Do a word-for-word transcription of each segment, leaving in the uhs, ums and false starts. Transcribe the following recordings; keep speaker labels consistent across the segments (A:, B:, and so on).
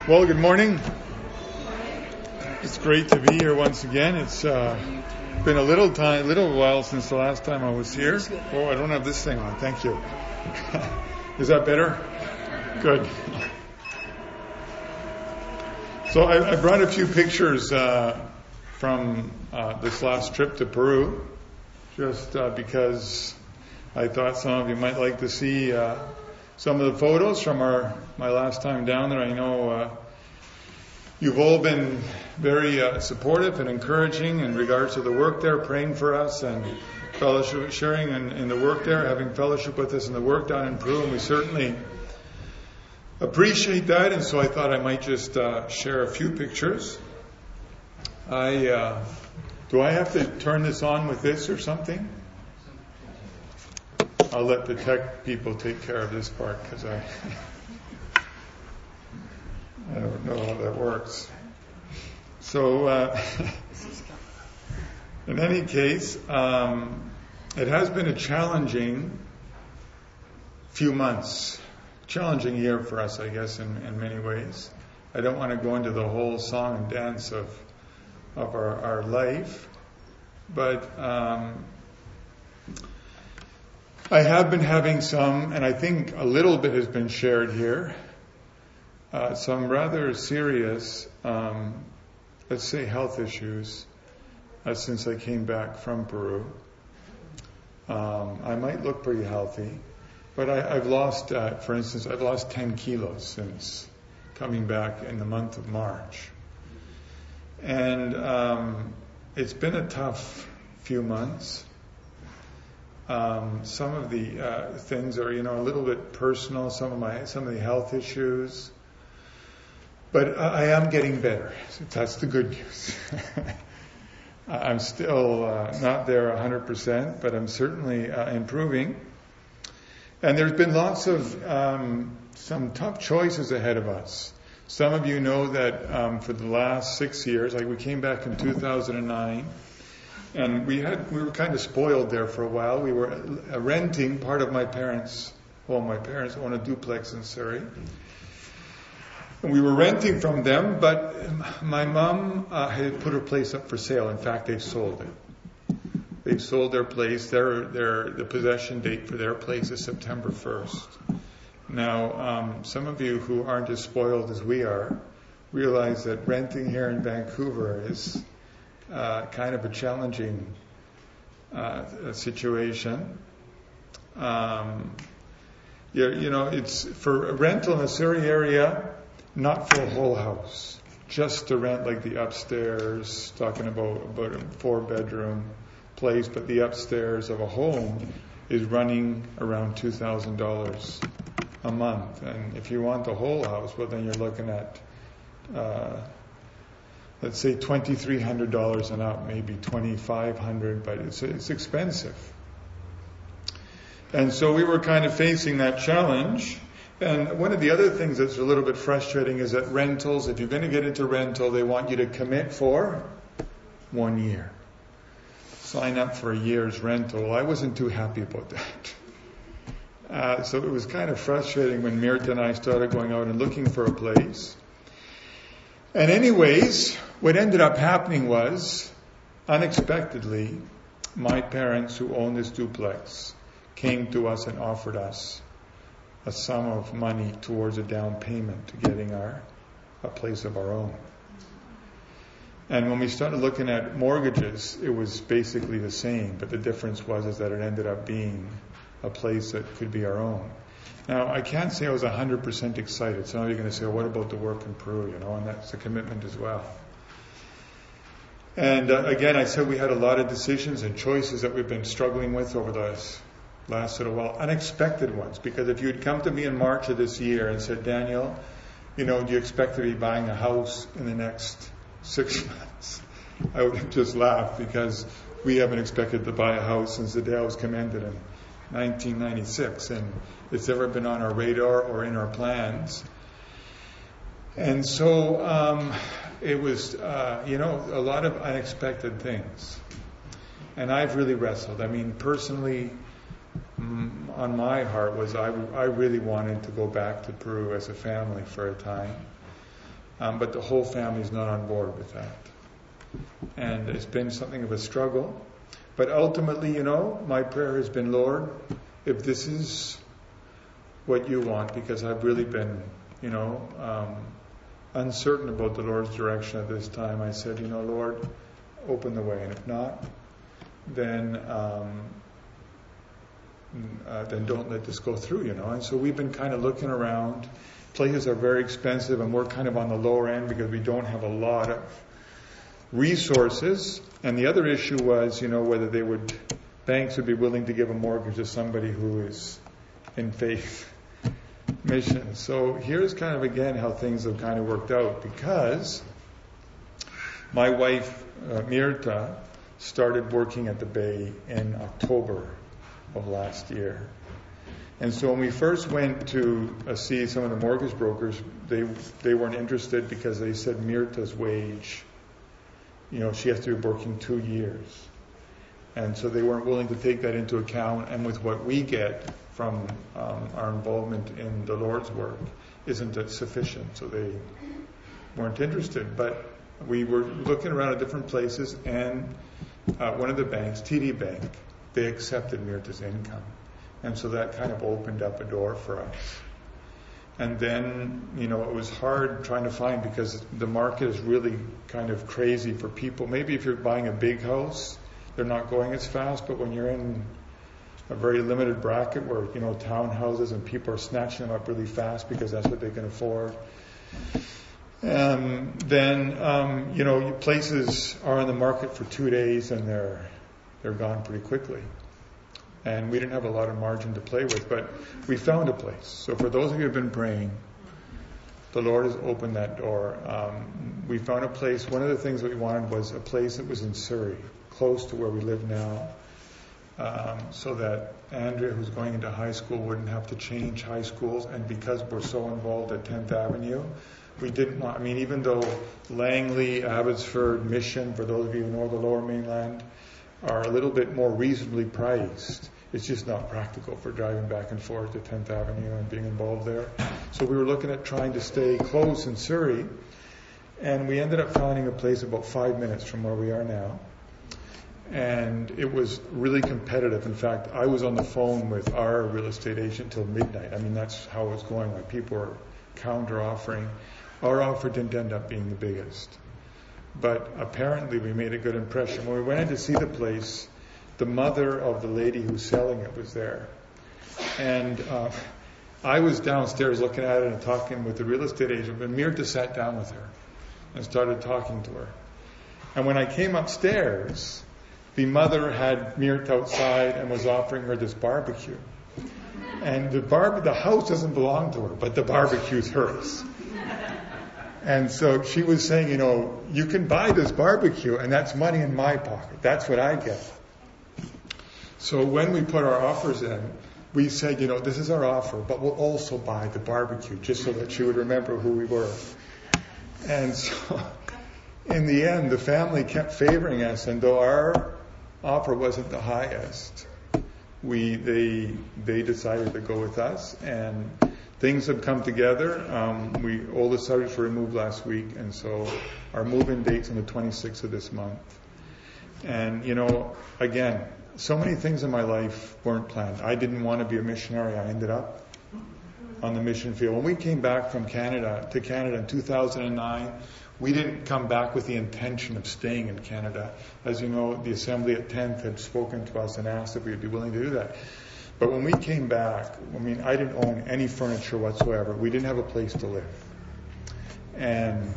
A: Well, good morning. It's great to be here once again. It's uh, been a little time, little while since the last time I was here. Oh, I don't have this thing on. Thank you. Is that better? Good. So I, I brought a few pictures uh, from uh, this last trip to Peru, just uh, because I thought some of you might like to see uh, some of the photos from our my last time down there. I know uh, you've all been very uh, supportive and encouraging in regards to the work there, praying for us and fellowship, sharing in, in the work there, having fellowship with us in the work down in Peru, and we certainly appreciate that. And so I thought I might just uh, share a few pictures. I uh, do I have to turn this on with this or something? I'll let the tech people take care of this part because I I don't know how that works. So uh, in any case, um, it has been a challenging few months, challenging year for us, I guess, in, in many ways. I don't want to go into the whole song and dance of of our, our life, but um, I have been having some, and I think a little bit has been shared here, uh, some rather serious, um, let's say, health issues uh, since I came back from Peru. Um, I might look pretty healthy, but I, I've lost, uh, for instance, I've lost ten kilos since coming back in the month of March. And um, it's been a tough few months. Um, some of the uh, things are, you know, a little bit personal. Some of my, some of the health issues, but I, I am getting better. That's the good news. I'm still uh, not there one hundred percent, but I'm certainly uh, improving. And there's been lots of um, some tough choices ahead of us. Some of you know that um, for the last six years, like we came back in two thousand nine. And we had we were kind of spoiled there for a while. We were uh, renting part of my parents' home. My parents own a duplex in Surrey. And we were renting from them, but my mom uh, had put her place up for sale. In fact, they've sold it. They've sold their place. Their, their, the possession date for their place is September first. Now, um, some of you who aren't as spoiled as we are realize that renting here in Vancouver is Uh, kind of a challenging uh, situation. Um, you, you know, it's for a rental in the Surrey area, not for a whole house, just to rent like the upstairs, talking about, about a four bedroom place, but the upstairs of a home is running around two thousand dollars a month. And if you want the whole house, well, then you're looking at uh, let's say twenty-three hundred dollars and up, maybe twenty-five hundred dollars, but it's it's expensive. And so we were kind of facing that challenge. And one of the other things that's a little bit frustrating is that rentals, if you're going to get into rental, they want you to commit for one year. Sign up for a year's rental. I wasn't too happy about that. Uh, so it was kind of frustrating when Mirta and I started going out and looking for a place. And anyways, what ended up happening was, unexpectedly, my parents who own this duplex came to us and offered us a sum of money towards a down payment to getting our a place of our own. And when we started looking at mortgages, it was basically the same, but the difference was is that it ended up being a place that could be our own. Now, I can't say I was one hundred percent excited. Some of you are going to say, well, what about the work in Peru? You know, and that's a commitment as well. And uh, again, I said we had a lot of decisions and choices that we've been struggling with over the last little while, unexpected ones. Because if you had come to me in March of this year and said, Daniel, you know, do you expect to be buying a house in the next six months? I would have just laughed because we haven't expected to buy a house since the day I was commended in nineteen ninety-six, and it's never been on our radar or in our plans. And so um, it was, uh, you know, a lot of unexpected things. And I've really wrestled. I mean, personally, mm, on my heart was I, I really wanted to go back to Peru as a family for a time. Um, but the whole family is not on board with that. And it's been something of a struggle. But ultimately, you know, my prayer has been, Lord, if this is what you want, because I've really been, you know, um, uncertain about the Lord's direction at this time, I said, you know, Lord, open the way. And if not, then um, uh, then don't let this go through, you know. And so we've been kind of looking around. Places are very expensive, and we're kind of on the lower end because we don't have a lot of resources. And the other issue was, you know, whether they would, banks would be willing to give a mortgage to somebody who is in faith mission. So here's kind of again how things have kind of worked out, because my wife uh, Mirta started working at the Bay in October of last year. And so when we first went to uh, see some of the mortgage brokers, they they weren't interested because they said Mirta's wage, you know, she has to be working two years. And so they weren't willing to take that into account. And with what we get from um, our involvement in the Lord's work, isn't that sufficient? So they weren't interested. But we were looking around at different places, and uh, one of the banks, T D Bank, they accepted Mirta's income. And so that kind of opened up a door for us. And then, you know, it was hard trying to find, because the market is really kind of crazy for people. Maybe if you're buying a big house, they're not going as fast, but when you're in a very limited bracket where, you know, townhouses and people are snatching them up really fast because that's what they can afford, um, then, um, you know, places are on the market for two days and they're they're gone pretty quickly. And we didn't have a lot of margin to play with, but we found a place. So for those of you who have been praying, the Lord has opened that door. Um, we found a place. One of the things that we wanted was a place that was in Surrey, close to where we live now, um, so that Andrea, who's going into high school, wouldn't have to change high schools. And because we're so involved at tenth Avenue, we didn't want, I mean, even though Langley, Abbotsford, Mission, for those of you who know the Lower Mainland, are a little bit more reasonably priced, it's just not practical for driving back and forth to tenth Avenue and being involved there. So we were looking at trying to stay close in Surrey, and we ended up finding a place about five minutes from where we are now. And it was really competitive. In fact, I was on the phone with our real estate agent till midnight. I mean, that's how it was going. Like, people were counter-offering. Our offer didn't end up being the biggest. But apparently we made a good impression. When we went in to see the place, the mother of the lady who's selling it was there. And uh, I was downstairs looking at it and talking with the real estate agent, but Mirta sat down with her and started talking to her. And when I came upstairs, the mother had Mirta outside and was offering her this barbecue. And the bar- the house doesn't belong to her, but the barbecue's hers. And so she was saying, you know, you can buy this barbecue, and that's money in my pocket. That's what I get. So when we put our offers in, we said, you know, this is our offer, but we'll also buy the barbecue, just so that she would remember who we were. And so in the end, the family kept favoring us, and though our offer wasn't the highest, we they they decided to go with us, and things have come together. Um, we all the subjects were removed last week, and so our move-in date's on the twenty-sixth of this month. And, you know, again, so many things in my life weren't planned. I didn't want to be a missionary. I ended up on the mission field. When we came back from Canada to Canada in two thousand nine, we didn't come back with the intention of staying in Canada. As you know, the Assembly at tenth had spoken to us and asked if we would be willing to do that. But when we came back, I mean, I didn't own any furniture whatsoever. We didn't have a place to live. And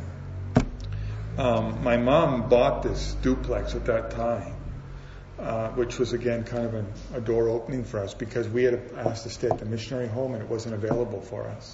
A: um, my mom bought this duplex at that time, uh, which was, again, kind of an, a door opening for us, because we had asked to stay at the missionary home and it wasn't available for us.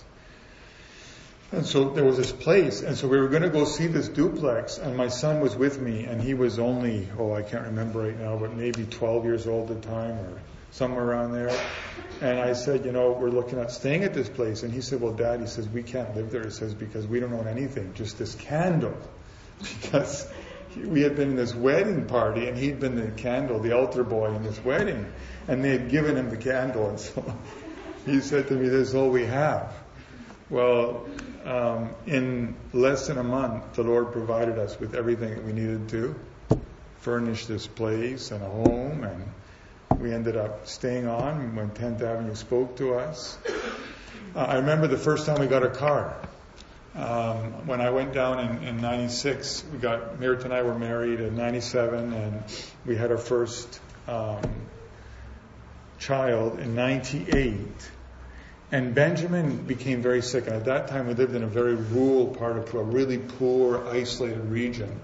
A: And so there was this place, and so we were going to go see this duplex, and my son was with me, and he was only, oh, I can't remember right now, but maybe twelve years old at the time, or somewhere around there. And I said, you know, we're looking at staying at this place. And he said, well, Dad, he says, we can't live there. He says, because we don't own anything, just this candle. Because we had been in this wedding party, and he'd been the candle, the altar boy in this wedding. And they had given him the candle. And so he said to me, this is all we have. Well, um, in less than a month, the Lord provided us with everything that we needed to furnish this place and a home, and we ended up staying on when tenth Avenue spoke to us. Uh, I remember the first time we got a car. Um, when I went down in, in ninety-six, we got, Merit and I were married in ninety-seven, and we had our first um, child in ninety-eight. And Benjamin became very sick. And at that time, we lived in a very rural part of a really poor, isolated region.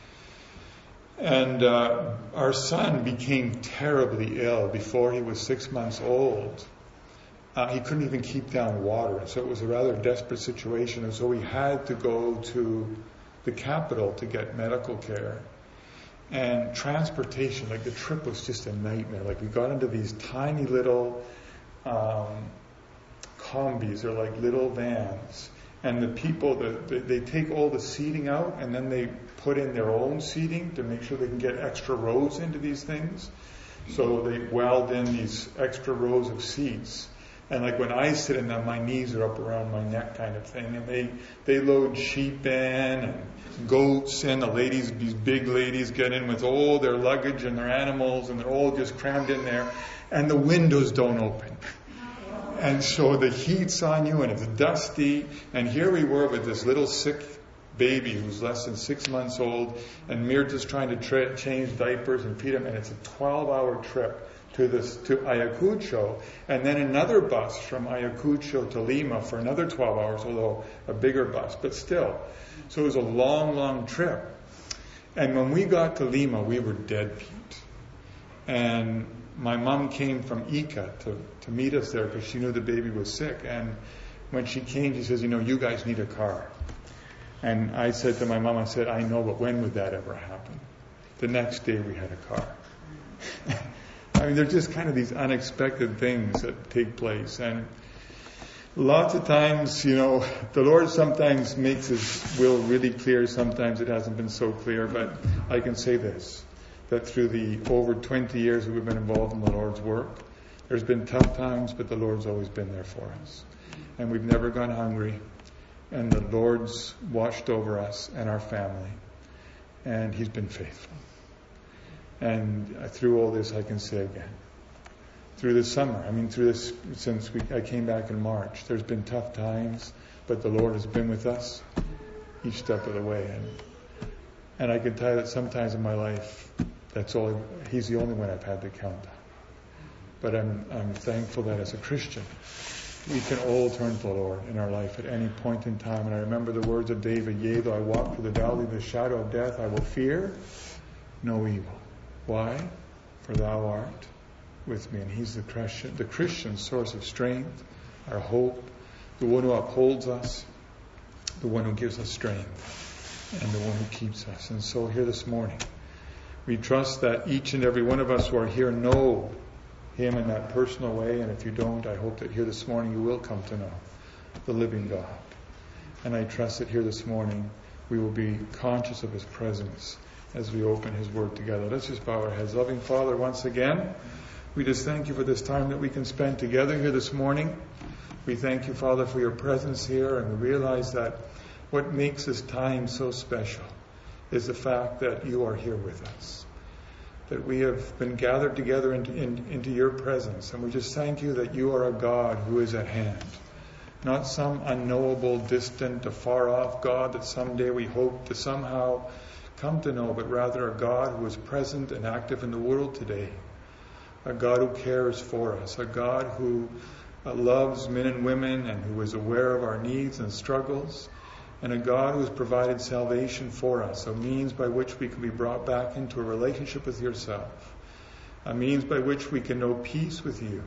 A: And uh, our son became terribly ill before he was six months old. Uh, he couldn't even keep down water. So it was a rather desperate situation. And so we had to go to the capital to get medical care. And transportation, like the trip was just a nightmare. Like we got into these tiny little um, combis, or like little vans. And the people, the, they take all the seating out and then they put in their own seating to make sure they can get extra rows into these things. So they weld in these extra rows of seats. And like when I sit in them, my knees are up around my neck kind of thing. And they, they load sheep in and goats in. The ladies, these big ladies get in with all their luggage and their animals, and they're all just crammed in there. And the windows don't open. And so the heat's on you and it's dusty. And here we were with this little sick baby who's less than six months old. And Mirta's trying to tra- change diapers and feed him. And it's a twelve-hour trip to this to Ayacucho, and then another bus from Ayacucho to Lima for another twelve hours, although a bigger bus, but still. So it was a long, long trip. And when we got to Lima, we were dead beat. And my mom came from Ica to, to meet us there because she knew the baby was sick. And when she came, she says, you know, you guys need a car. And I said to my mom, I said, I know, but when would that ever happen? The next day we had a car. I mean, they're just kind of these unexpected things that take place. And lots of times, you know, the Lord sometimes makes His will really clear. Sometimes it hasn't been so clear. But I can say this, that through the over twenty years that we've been involved in the Lord's work, there's been tough times, but the Lord's always been there for us. And we've never gone hungry. And the Lord's watched over us and our family. And He's been faithful. And through all this, I can say again, through this summer, I mean, through this, since we, I came back in March, there's been tough times, but the Lord has been with us each step of the way. And and I can tell you that sometimes in my life, that's all, He's the only one I've had to count on. But I'm I'm thankful that as a Christian, we can all turn to the Lord in our life at any point in time. And I remember the words of David, yea, though I walk through the valley of the shadow of death, I will fear no evil. Why? For Thou art with me. And He's the Christian, the Christian source of strength, our hope, the one who upholds us, the one who gives us strength, and the one who keeps us. And so here this morning, we trust that each and every one of us who are here know Him in that personal way. And if you don't, I hope that here this morning you will come to know the living God. And I trust that here this morning we will be conscious of His presence as we open His Word together. Let's just bow our heads. Loving Father, once again, we just thank You for this time that we can spend together here this morning. We thank You, Father, for Your presence here, and we realize that what makes this time so special is the fact that You are here with us, that we have been gathered together into, in, into Your presence, and we just thank You that You are a God who is at hand, not some unknowable, distant, afar off God that someday we hope to somehow come to know, but rather a God who is present and active in the world today, a God who cares for us, a God who uh, loves men and women and who is aware of our needs and struggles, and a God who has provided salvation for us, a means by which we can be brought back into a relationship with Yourself, a means by which we can know peace with You,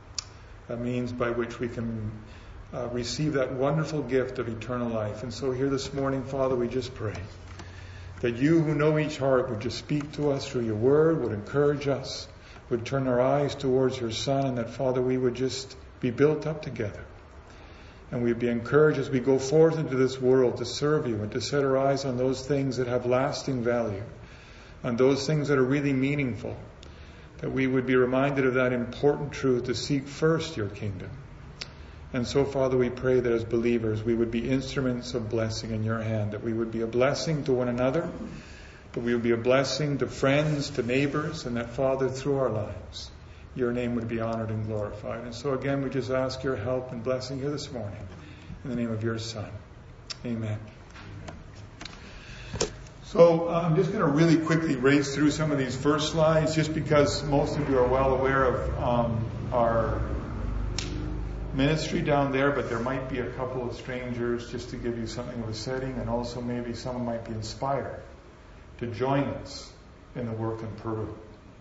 A: a means by which we can uh, receive that wonderful gift of eternal life. And so here this morning, Father, we just pray that You who know each heart would just speak to us through Your Word, would encourage us, would turn our eyes towards Your Son, and that, Father, we would just be built up together. And we'd be encouraged as we go forth into this world to serve You and to set our eyes on those things that have lasting value, on those things that are really meaningful, that we would be reminded of that important truth to seek first Your kingdom And so, Father, we pray that as believers we would be instruments of blessing in your hand, that we would be a blessing to one another, that we would be a blessing to friends, to neighbors, and that, Father, through our lives, your name would be honored and glorified. And so again, we just ask your help and blessing here this morning. In the name of your Son. Amen. So uh, I'm just going to really quickly race through some of these first slides, just because most of you are well aware of um, our ministry down there, but there might be a couple of strangers, just to give you something of a setting, and also maybe someone might be inspired to join us in the work in Peru.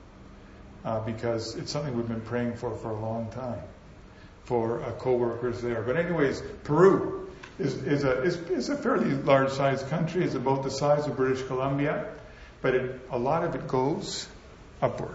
A: Uh, because it's something we've been praying for for a long time, for uh, co-workers there. But anyways, Peru is, is, a, is, is a fairly large-sized country. It's about the size of British Columbia, but it, a lot of it goes upward.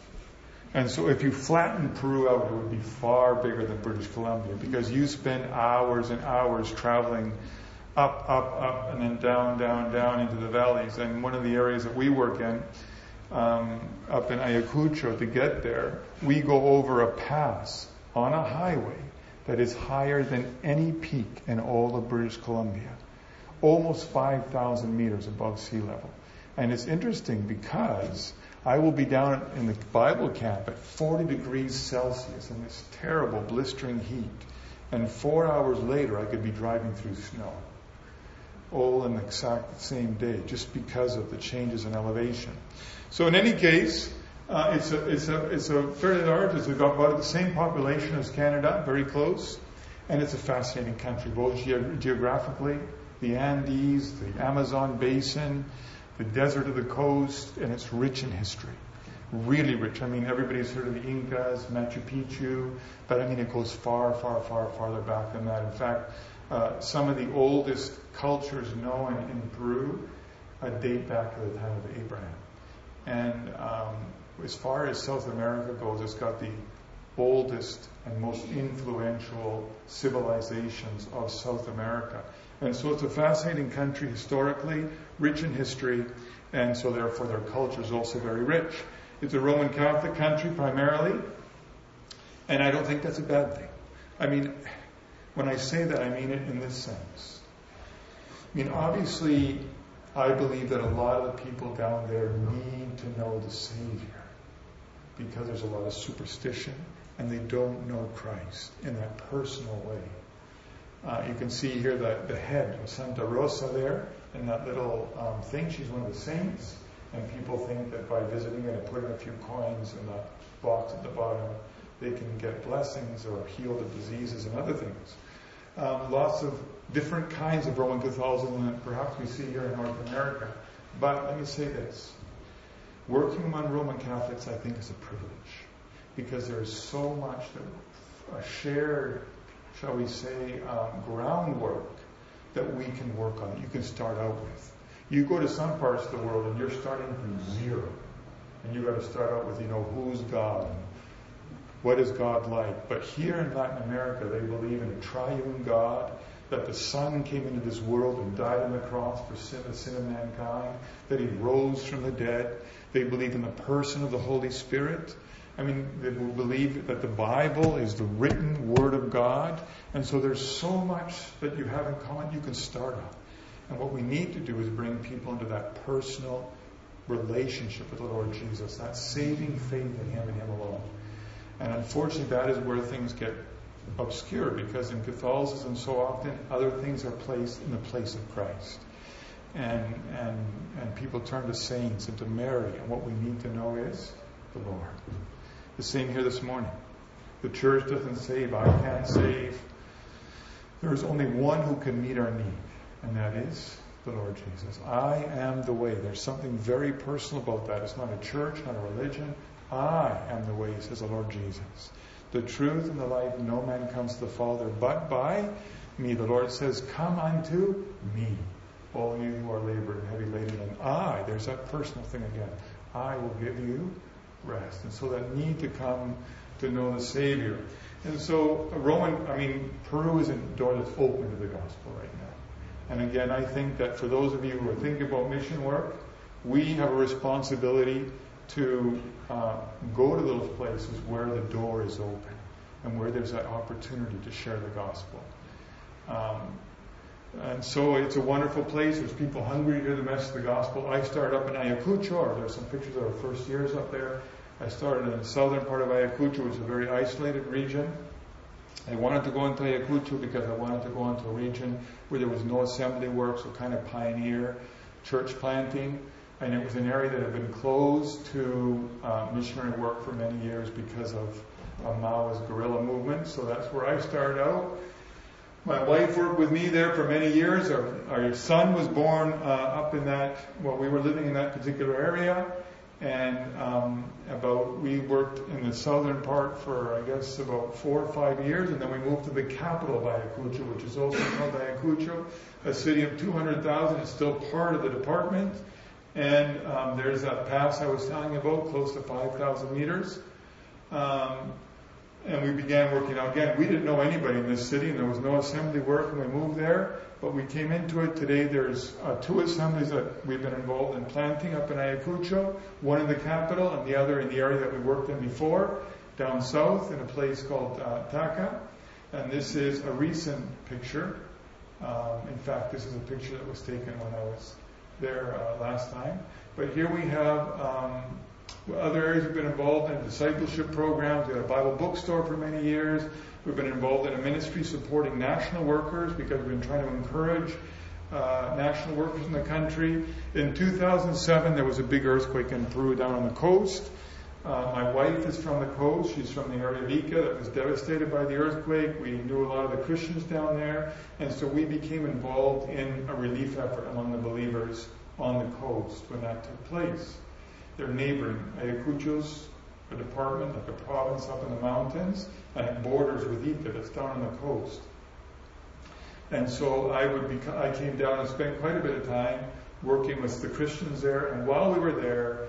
A: And so if you flatten Peru out, it would be far bigger than British Columbia, because you spend hours and hours traveling up, up, up, and then down, down, down into the valleys. And one of the areas that we work in, Um, up in Ayacucho, to get there, we go over a pass on a highway that is higher than any peak in all of British Columbia, almost five thousand meters above sea level. And it's interesting because I will be down in the Bible camp at forty degrees Celsius in this terrible blistering heat, and four hours later I could be driving through snow, all in the exact same day, just because of the changes in elevation. So in any case, uh, it's a it's a it's a fairly large. It's got about the same population as Canada, very close, and it's a fascinating country, both ge- geographically, the Andes, the Amazon basin, the desert of the coast, and it's rich in history, really rich. I mean, everybody's heard of the Incas, Machu Picchu, but I mean it goes far, far, far, farther back than that. In fact, uh, some of the oldest cultures known in Peru uh, date back to the time of Abraham. And um, as far as South America goes, it's got the oldest and most influential civilizations of South America. And so it's a fascinating country historically, rich in history, and so therefore their culture is also very rich. It's a Roman Catholic country primarily, and I don't think that's a bad thing. I mean, when I say that, I mean it in this sense. I mean, obviously, I believe that a lot of the people down there need to know the Savior, because there's a lot of superstition and they don't know Christ in that personal way. Uh, you can see here the, the head of Santa Rosa there in that little um, thing. She's one of the saints, and people think that by visiting it and putting a few coins in the box at the bottom, they can get blessings or healed of diseases and other things. Um, lots of different kinds of Roman Catholicism that perhaps we see here in North America. But let me say this. Working among Roman Catholics, I think, is a privilege, because there is so much that a shared, shall we say, um, groundwork that we can work on, that you can start out with. You go to some parts of the world and you're starting from zero. And you've got to start out with, you know, who's God? What is God like? But here in Latin America, they believe in a triune God, that the Son came into this world and died on the cross for sin, the sin of mankind, that He rose from the dead. They believe in the person of the Holy Spirit. I mean, they believe that the Bible is the written Word of God. And so there's so much that you have in common you can start on. And what we need to do is bring people into that personal relationship with the Lord Jesus, that saving faith in Him and Him alone. And unfortunately, that is where things get obscure, because in Catholicism so often other things are placed in the place of Christ. And, and, and people turn to saints and to Mary, and what we need to know is the Lord. The same here this morning. The church doesn't save, I can't save. There is only one who can meet our need, and that is the Lord Jesus. I am the way. There's something very personal about that. It's not a church, not a religion. I am the way, says the Lord Jesus. The truth and the life, no man comes to the Father but by me. The Lord says, come unto me, all you who are labored and heavy laden, and I, there's that personal thing again, I will give you rest. And so that need to come to know the Savior. And so Roman, I mean, Peru is a door that's open to the gospel right now. And again, I think that for those of you who are thinking about mission work, we have a responsibility to uh, go to those places where the door is open and where there's that opportunity to share the gospel. Um, and so it's a wonderful place. There's people hungry to hear the message of the gospel. I started up in Ayacucho, or there's some pictures of our first years up there. I started in the southern part of Ayacucho, which is a very isolated region. I wanted to go into Ayacucho because I wanted to go into a region where there was no assembly work, so kind of pioneer church planting. And it was an area that had been closed to uh, missionary work for many years because of a Maoist guerrilla movement. So that's where I started out. My wife worked with me there for many years. Our, our son was born uh, up in that, well, we were living in that particular area. And um, about we worked in the southern part for, I guess, about four or five years. And then we moved to the capital of Ayacucho, which is also called Ayacucho, a city of two hundred thousand. It's still part of the department. And um, there's that pass I was telling you about, close to five thousand meters. Um, and we began working out. Again, we didn't know anybody in this city, and there was no assembly work when we moved there. But we came into it. Today there's uh, two assemblies that we've been involved in planting up in Ayacucho, one in the capital and the other in the area that we worked in before, down south in a place called uh, Taca. And this is a recent picture. Um, in fact, this is a picture that was taken when I was there uh, last time. But here we have um, other areas we've been involved in, discipleship programs. We had a Bible bookstore for many years. We've been involved in a ministry supporting national workers because we've been trying to encourage uh, national workers in the country. In two thousand seven, there was a big earthquake in Peru down on the coast. Uh, my wife is from the coast. She's from the area of Ica that was devastated by the earthquake. We knew a lot of the Christians down there. And so we became involved in a relief effort among the believers on the coast when that took place. They're neighboring. Ayacucho's a department, like a province up in the mountains, and it borders with Ica, that's down on the coast. And so I would be, I came down and spent quite a bit of time working with the Christians there. And while we were there,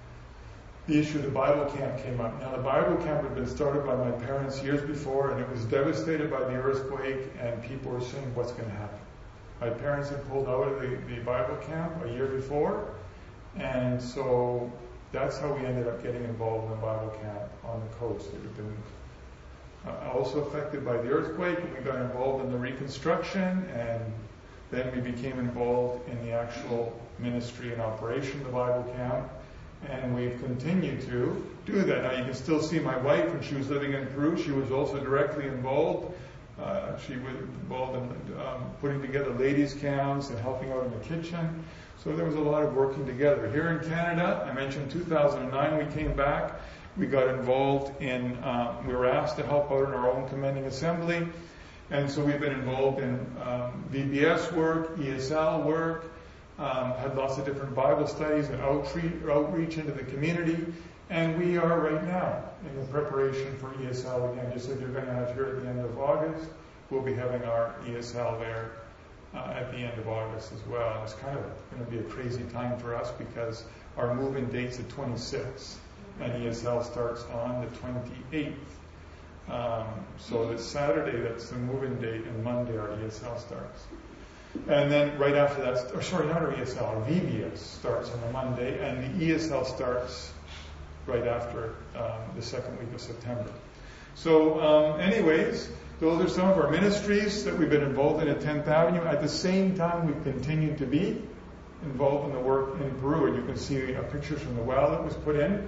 A: the issue of the Bible camp came up. Now, the Bible camp had been started by my parents years before, and it was devastated by the earthquake, and people were saying, what's going to happen? My parents had pulled out of the, the Bible camp a year before, and so that's how we ended up getting involved in the Bible camp on the coast. It had been uh, also affected by the earthquake, and we got involved in the reconstruction, and then we became involved in the actual ministry and operation of the Bible camp. And we've continued to do that. Now, you can still see my wife when she was living in Peru. She was also directly involved. Uh, she was involved in um, putting together ladies' camps and helping out in the kitchen. So there was a lot of working together. Here in Canada, I mentioned two thousand nine we came back. We got involved in, um, we were asked to help out in our own commending assembly. And so we've been involved in um, V B S work, E S L work, Um, had lots of different Bible studies and outreach, outreach into the community. And we are right now in the preparation for E S L again. Just like you're going to have here at the end of August, we'll be having our E S L there uh, at the end of August as well. And it's kind of going to be a crazy time for us because our move-in date's the twenty-sixth and E S L starts on the twenty-eighth. Um, so this Saturday, that's the move-in date, and Monday our E S L starts. And then right after that, or sorry, not our E S L, our V B S starts on the Monday, and the E S L starts right after um, the second week of September. So um, anyways, those are some of our ministries that we've been involved in at tenth Avenue. At the same time, we've continued to be involved in the work in Peru. And you can see a picture from the well that was put in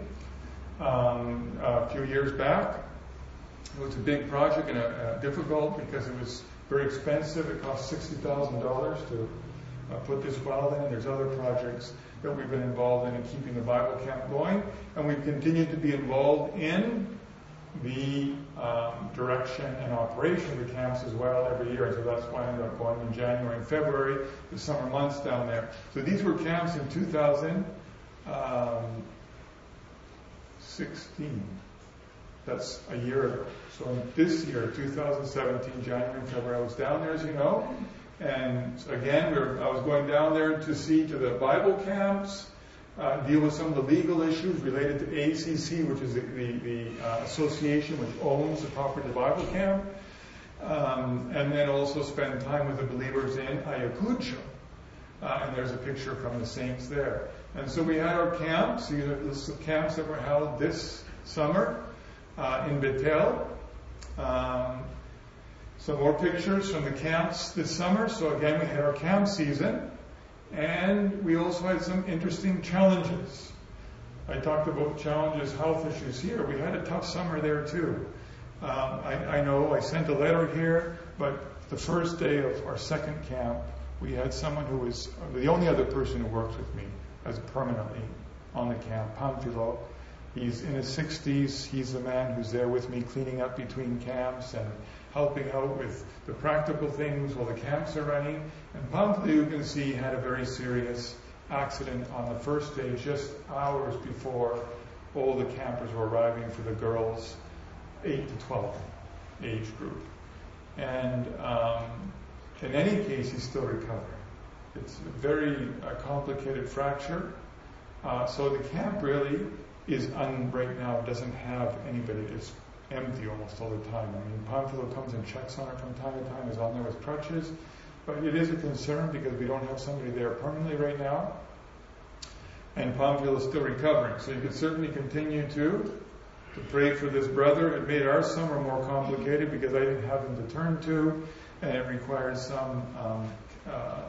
A: um, a few years back. It was a big project and a, a difficult because it was very expensive. It cost sixty thousand dollars to uh, put this well in. There's other projects that we've been involved in in keeping the Bible camp going. And we've continued to be involved in the um, direction and operation of the camps as well every year. And so that's why I ended up going in January and February, the summer months down there. So these were camps in two thousand sixteen. That's a year ago. So this year, two thousand seventeen, January and February, I was down there, as you know. And again, we were, I was going down there to see to the Bible camps, uh, deal with some of the legal issues related to A C C, which is the, the, the uh, association which owns the property of the Bible camp. Um, and then also spend time with the believers in Ayacucho. Uh, and there's a picture from the saints there. And so we had our camps. These are the camps that were held this summer. Uh, in Betel, Um, some more pictures from the camps this summer. So again, we had our camp season, and we also had some interesting challenges. I talked about challenges, health issues here. We had a tough summer there too. Um, I, I know I sent a letter here, but the first day of our second camp, we had someone who was the only other person who worked with me as permanently on the camp, Pamphilo. He's in his sixties. He's the man who's there with me cleaning up between camps and helping out with the practical things while the camps are running. And Pamphilo, you can see, had a very serious accident on the first day, just hours before all the campers were arriving for the girls' eight to twelve age group. And um, in any case, he's still recovering. It's a very uh, complicated fracture. Uh, so the camp really is, un, right now, doesn't have anybody. It's empty almost all the time. I mean, Pamphilo comes and checks on her from time to time. He's on there with crutches. But it is a concern because we don't have somebody there permanently right now. And Pamphilo is still recovering. So you can certainly continue to, to pray for this brother. It made our summer more complicated because I didn't have him to turn to. And it required some um, uh,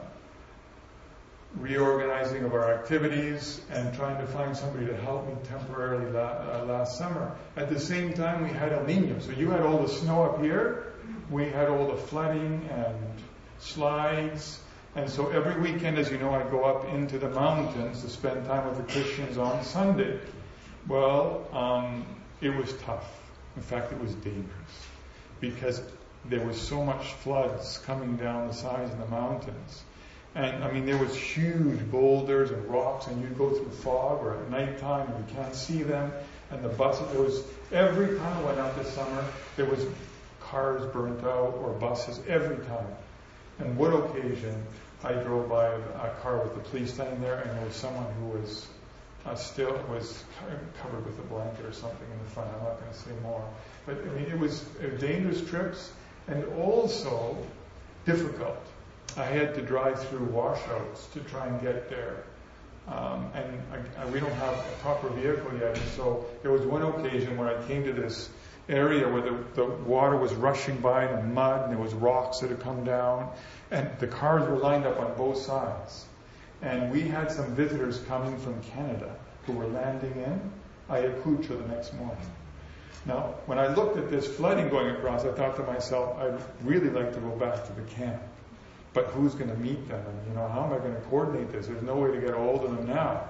A: reorganizing of our activities and trying to find somebody to help me temporarily la- uh, last summer. At the same time, we had El Nino. So you had all the snow up here. We had all the flooding and slides. And so every weekend, as you know, I go up into the mountains to spend time with the Christians on Sunday. Well, um, it was tough. In fact, it was dangerous because there was so much floods coming down the sides of the mountains. And I mean, there was huge boulders and rocks, and you'd go through fog or at nighttime and you can't see them. And the buses, there was, every time I went out this summer, there was cars burnt out or buses every time. And one occasion, I drove by a car with the police standing there, and there was someone who was uh, still was covered with a blanket or something in the front. I'm not going to say more. But I mean, it was uh, dangerous trips and also difficult. I had to drive through washouts to try and get there. Um, and I, I, we don't have a proper vehicle yet. And so there was one occasion where I came to this area where the, the water was rushing by in the mud, and there was rocks that had come down, and the cars were lined up on both sides. And we had some visitors coming from Canada who were landing in Ayacucho the next morning. Now, when I looked at this flooding going across, I thought to myself, I'd really like to go back to the camp. But who's going to meet them? And, you know, how am I going to coordinate this? There's no way to get a hold of them now.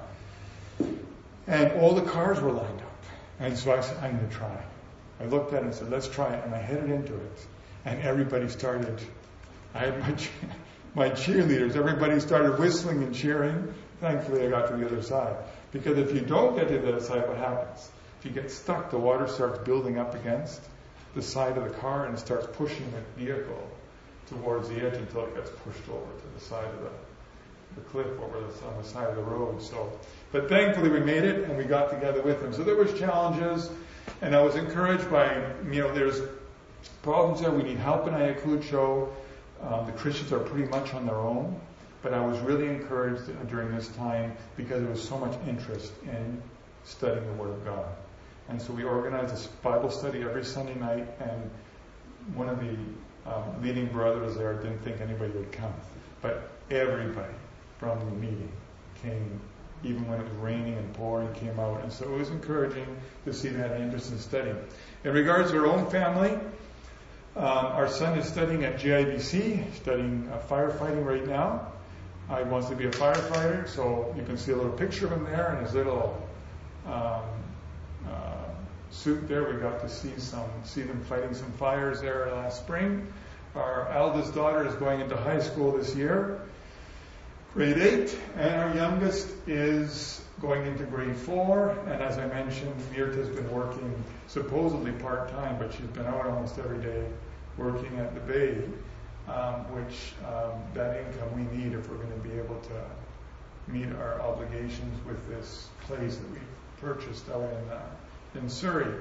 A: And all the cars were lined up. And so I said, I'm going to try. I looked at it and said, let's try it. And I headed into it. And everybody started, I had my, my cheerleaders, everybody started whistling and cheering. Thankfully, I got to the other side. Because if you don't get to the other side, what happens? If you get stuck, the water starts building up against the side of the car and it starts pushing the vehicle towards the edge until it gets pushed over to the side of the, the cliff over the, on the side of the road. So, but thankfully we made it and we got together with them. So there was challenges, and I was encouraged by, you know, there's problems there. We need help in Ayacucho. Um, the Christians are pretty much on their own, but I was really encouraged during this time because there was so much interest in studying the Word of God. And so we organized a Bible study every Sunday night, and one of the Um, leading brothers there didn't think anybody would come. But everybody from the meeting came, even when it was raining and pouring, came out. And so it was encouraging to see that interest in studying. In regards to our own family, um, our son is studying at J I B C, studying uh, firefighting right now. Uh, he wants to be a firefighter, so you can see a little picture of him there and his little um, uh, suit there. We got to see some, see them fighting some fires there last spring. Our eldest daughter is going into high school this year, grade eight, and our youngest is going into grade four. And as I mentioned, Mirta's been working supposedly part-time, but she's been out almost every day working at the Bay, um, which um, that income we need if we're going to be able to meet our obligations with this place that we purchased out in uh, in Surrey.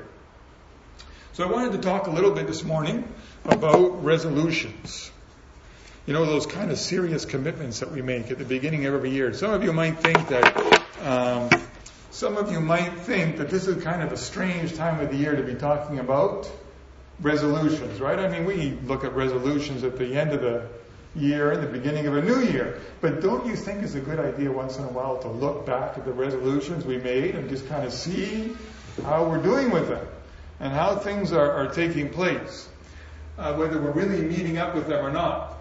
A: So I wanted to talk a little bit this morning about resolutions. You know, those kind of serious commitments that we make at the beginning of every year. Some of you might think that um, some of you might think that this is kind of a strange time of the year to be talking about resolutions, right? I mean, we look at resolutions at the end of the year and the beginning of a new year. But don't you think it's a good idea once in a while to look back at the resolutions we made and just kind of see how we're doing with them and how things are, are taking place, uh, whether we're really meeting up with them or not.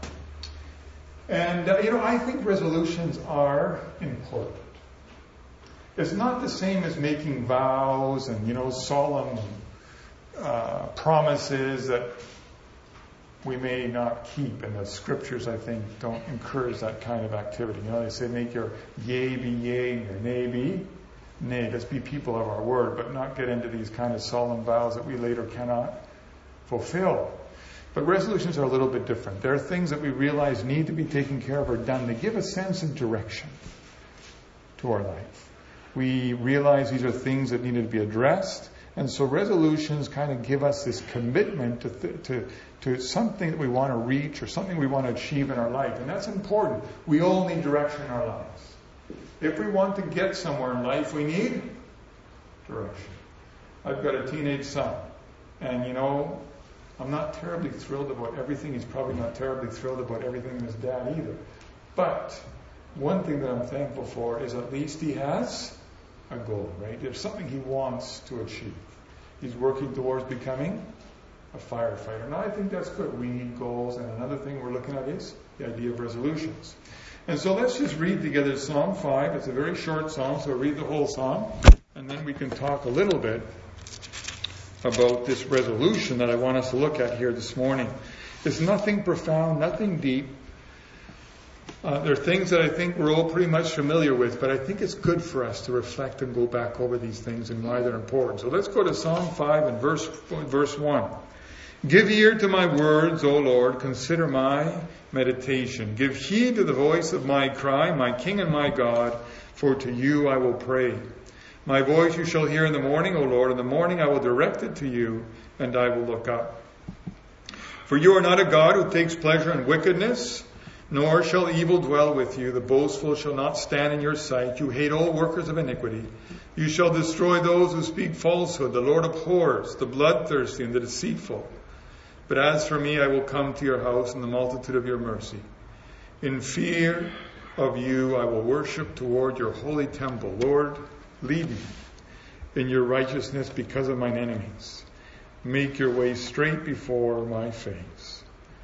A: And, uh, you know, I think resolutions are important. It's not the same as making vows and, you know, solemn uh, promises that we may not keep. And the scriptures, I think, don't encourage that kind of activity. You know, they say make your yea be yea and your nay be nay. Let's be people of our word, but not get into these kind of solemn vows that we later cannot fulfill. But resolutions are a little bit different. There are things that we realize need to be taken care of or done. They give a sense of direction to our life. We realize these are things that needed to be addressed. And so resolutions kind of give us this commitment to, th- to, to something that we want to reach or something we want to achieve in our life. And that's important. We all need direction in our lives. If we want to get somewhere in life, we need direction. I've got a teenage son. And, you know, I'm not terribly thrilled about everything. He's probably not terribly thrilled about everything in his dad either. But one thing that I'm thankful for is at least he has a goal, right? There's something he wants to achieve. He's working towards becoming a firefighter. Now, I think that's good. We need goals. And another thing we're looking at is the idea of resolutions. And so let's just read together Psalm five. It's a very short psalm, so read the whole psalm. And then we can talk a little bit about this resolution that I want us to look at here this morning. It's nothing profound, nothing deep. Uh, there are things that I think we're all pretty much familiar with, but I think it's good for us to reflect and go back over these things and why they're important. So let's go to Psalm five and verse, verse one. Give ear to my words, O Lord, consider my meditation. Give heed to the voice of my cry, my King and my God, for to you I will pray. My voice you shall hear in the morning, O Lord. In the morning I will direct it to you, and I will look up. For you are not a God who takes pleasure in wickedness, nor shall evil dwell with you. The boastful shall not stand in your sight. You hate all workers of iniquity. You shall destroy those who speak falsehood. The Lord abhors the bloodthirsty and the deceitful. But as for me, I will come to your house in the multitude of your mercy. In fear of you, I will worship toward your holy temple. Lord, lead me in your righteousness because of mine enemies. Make your way straight before my face.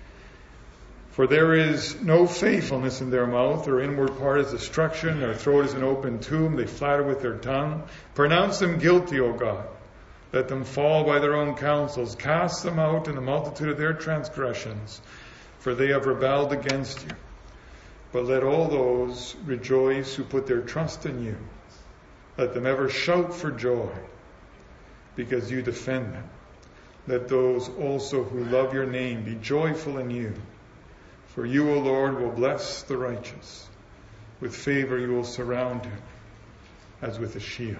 A: For there is no faithfulness in their mouth. Their inward part is destruction. Their throat is an open tomb. They flatter with their tongue. Pronounce them guilty, O God. Let them fall by their own counsels. Cast them out in the multitude of their transgressions, for they have rebelled against you. But let all those rejoice who put their trust in you. Let them ever shout for joy, because you defend them. Let those also who love your name be joyful in you. For you, O Lord, will bless the righteous. With favor you will surround him as with a shield.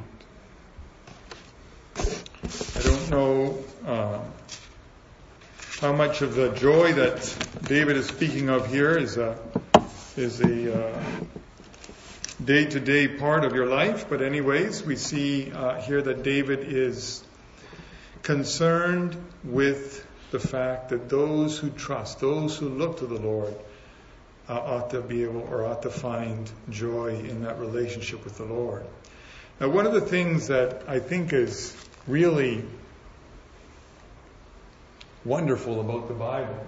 A: I don't know uh, how much of the joy that David is speaking of here is a, is a uh, day-to-day part of your life. But anyways, we see uh, here that David is concerned with the fact that those who trust, those who look to the Lord, uh, ought to be able or ought to find joy in that relationship with the Lord. Now, one of the things that I think is really wonderful about the Bible,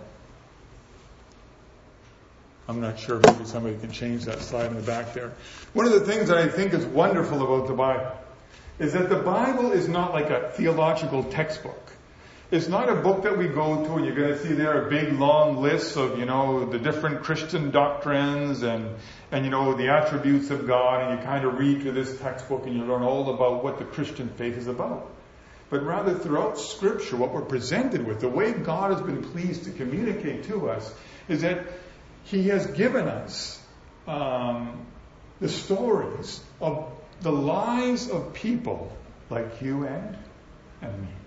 A: I'm not sure, maybe somebody can change that slide in the back there. One of the things that I think is wonderful about the Bible is that the Bible is not like a theological textbook. It's not a book that we go to and you're going to see there a big long list of, you know, the different Christian doctrines and, and, you know, the attributes of God, and you kind of read through this textbook and you learn all about what the Christian faith is about. But rather throughout Scripture, what we're presented with, the way God has been pleased to communicate to us, is that He has given us um, the stories of the lives of people like you and, and me.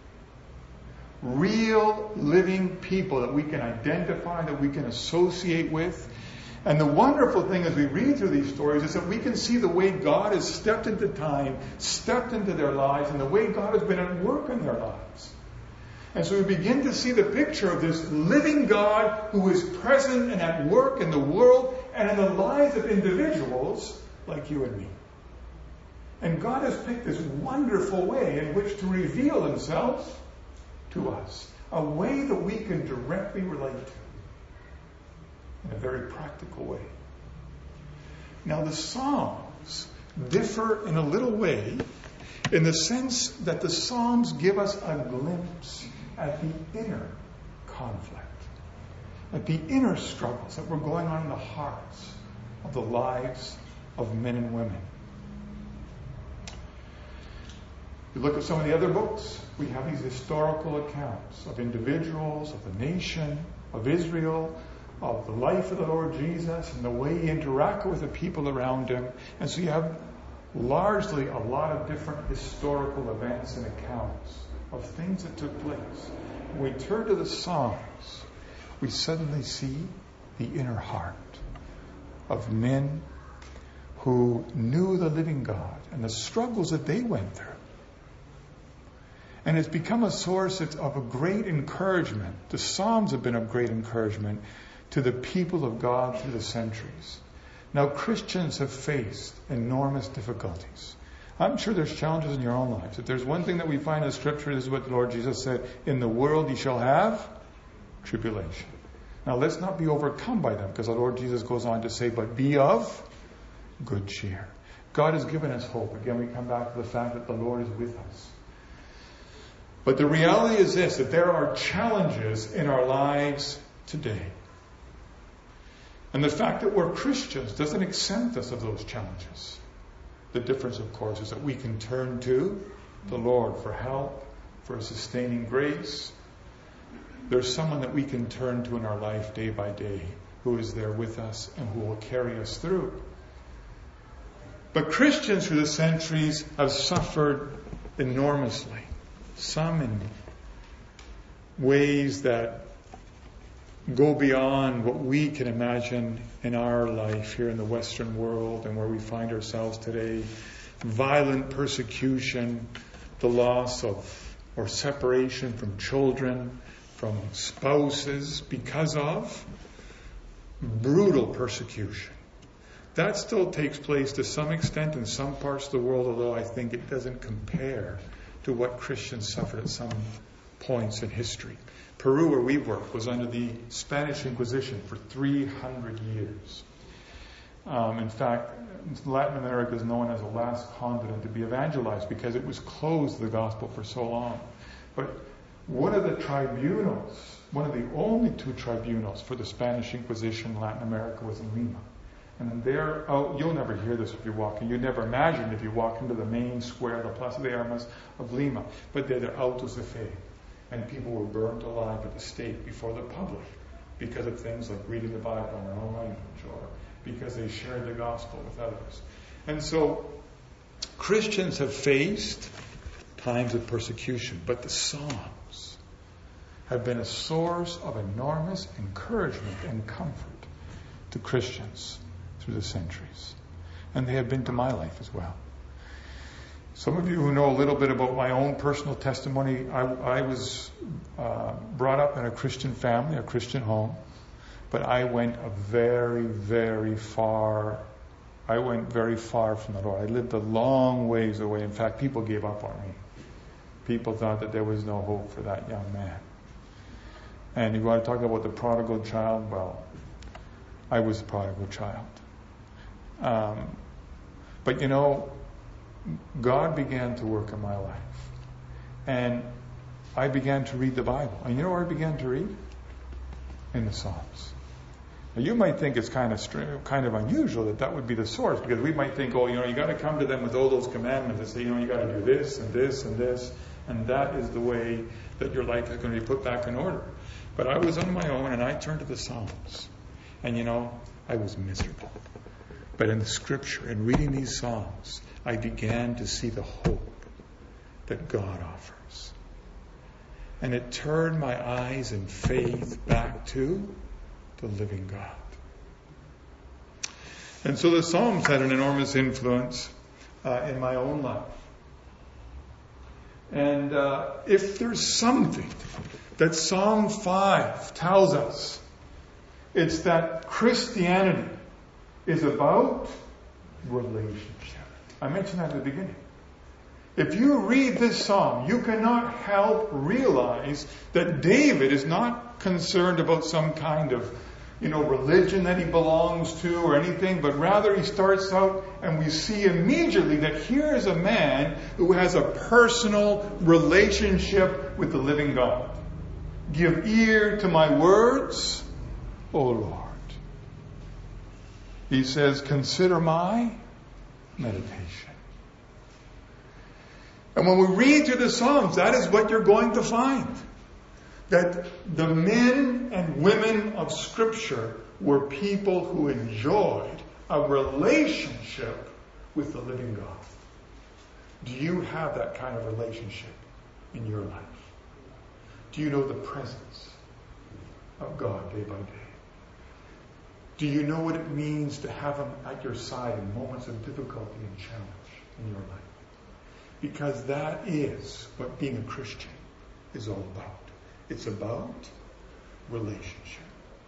A: Real living people that we can identify, that we can associate with. And the wonderful thing as we read through these stories is that we can see the way God has stepped into time, stepped into their lives, and the way God has been at work in their lives. And so we begin to see the picture of this living God who is present and at work in the world and in the lives of individuals like you and me. And God has picked this wonderful way in which to reveal himself to us. A way that we can directly relate to in a very practical way. Now the Psalms differ in a little way in the sense that the Psalms give us a glimpse at the inner conflict, at the inner struggles that were going on in the hearts of the lives of men and women. You look at some of the other books, we have these historical accounts of individuals, of the nation, of Israel, of the life of the Lord Jesus and the way he interacted with the people around him. And so you have largely a lot of different historical events and accounts of things that took place. When we turn to the Psalms, we suddenly see the inner heart of men who knew the living God and the struggles that they went through. And it's become a source of a great encouragement. The Psalms have been of great encouragement to the people of God through the centuries. Now, Christians have faced enormous difficulties. I'm sure there's challenges in your own lives. If there's one thing that we find in Scripture, this is what the Lord Jesus said, in the world you shall have tribulation. Now, let's not be overcome by them, because the Lord Jesus goes on to say, but be of good cheer. God has given us hope. Again, we come back to the fact that the Lord is with us. But the reality is this, that there are challenges in our lives today. And the fact that we're Christians doesn't exempt us of those challenges. The difference, of course, is that we can turn to the Lord for help, for a sustaining grace. There's someone that we can turn to in our life day by day who is there with us and who will carry us through. But Christians through the centuries have suffered enormously. Some in ways that go beyond what we can imagine in our life here in the Western world and where we find ourselves today. Violent persecution, the loss of or separation from children, from spouses because of brutal persecution. That still takes place to some extent in some parts of the world, although I think it doesn't compare to what Christians suffered at some points in history. Peru, where we work, was under the Spanish Inquisition for three hundred years. Um, in fact, Latin America is known as the last continent to be evangelized because it was closed to the gospel for so long. But one of the tribunals, one of the only two tribunals for the Spanish Inquisition in Latin America was in Lima. And there, oh, you'll never hear this if you're walking. You'd never imagine if you walk into the main square, the Plaza de Armas of Lima. But they're the autos de fe. And people were burned alive at the stake before the public because of things like reading the Bible in their own language or because they shared the gospel with others. And so Christians have faced times of persecution, but the Psalms have been a source of enormous encouragement and comfort to Christians through the centuries. And they have been to my life as well. Some of you who know a little bit about my own personal testimony, I, I was uh, brought up in a Christian family, a Christian home, but I went a very, very far, I went very far from the Lord. I lived a long ways away. In fact, people gave up on me. People thought that there was no hope for that young man. And you want to talk about the prodigal child? Well, I was the prodigal child. Um, but you know, God began to work in my life. And I began to read the Bible. And you know where I began to read? In the Psalms. Now you might think it's kind of strange, kind of unusual that that would be the source, because we might think, oh, you know, you got to come to them with all those commandments and say, you know, you got to do this and this and this, and that is the way that your life is going to be put back in order. But I was on my own, and I turned to the Psalms. And you know, I was miserable. But in the Scripture, in reading these Psalms, I began to see the hope that God offers. And it turned my eyes in faith back to the living God. And so the Psalms had an enormous influence uh, in my own life. And uh, if there's something that Psalm five tells us, it's that Christianity is about relationship. I mentioned that at the beginning. If you read this psalm, you cannot help realize that David is not concerned about some kind of, you know, religion that he belongs to or anything, but rather he starts out and we see immediately that here is a man who has a personal relationship with the living God. Give ear to my words, O Lord. He says, consider my meditation. And when we read through the Psalms, that is what you're going to find. That the men and women of Scripture were people who enjoyed a relationship with the living God. Do you have that kind of relationship in your life? Do you know the presence of God day by day? Do you know what it means to have Him at your side in moments of difficulty and challenge in your life? Because that is what being a Christian is all about. It's about relationship.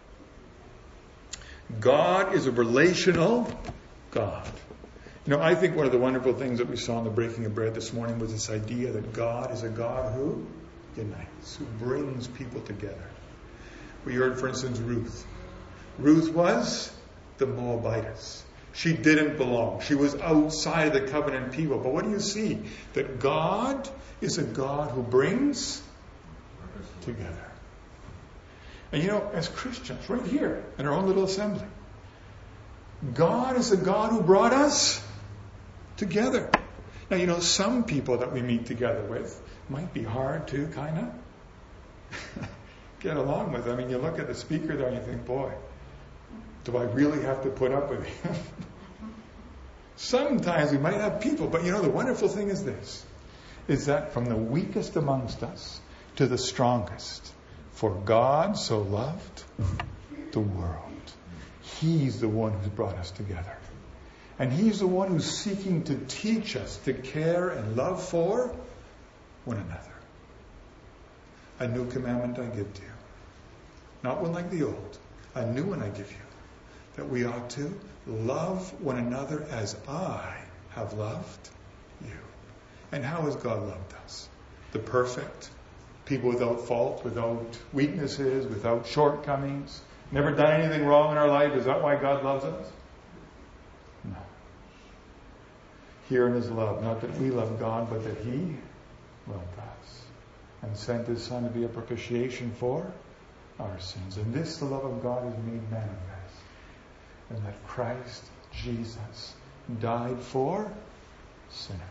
A: God is a relational God. You know, I think one of the wonderful things that we saw in the breaking of bread this morning was this idea that God is a God who unites, who brings people together. We heard, for instance, Ruth. Ruth was the Moabitess. She didn't belong. She was outside of the covenant people. But what do you see? That God is a God who brings together. And you know, as Christians, right here in our own little assembly, God is a God who brought us together. Now, you know, some people that we meet together with might be hard to kind of get along with. I mean, you look at the speaker there and you think, boy, do I really have to put up with him? Sometimes we might have people, but you know, the wonderful thing is this, is that from the weakest amongst us to the strongest, for God so loved the world. He's the one who's brought us together. And He's the one who's seeking to teach us to care and love for one another. A new commandment I give to you. Not one like the old. A new one I give you. That we ought to love one another as I have loved you. And how has God loved us? The perfect, people without fault, without weaknesses, without shortcomings, never done anything wrong in our life. Is that why God loves us? No. Here in His love, not that we love God, but that He loved us and sent His Son to be a propitiation for our sins. And this, the love of God, is made manifest. And that Christ Jesus died for sinners.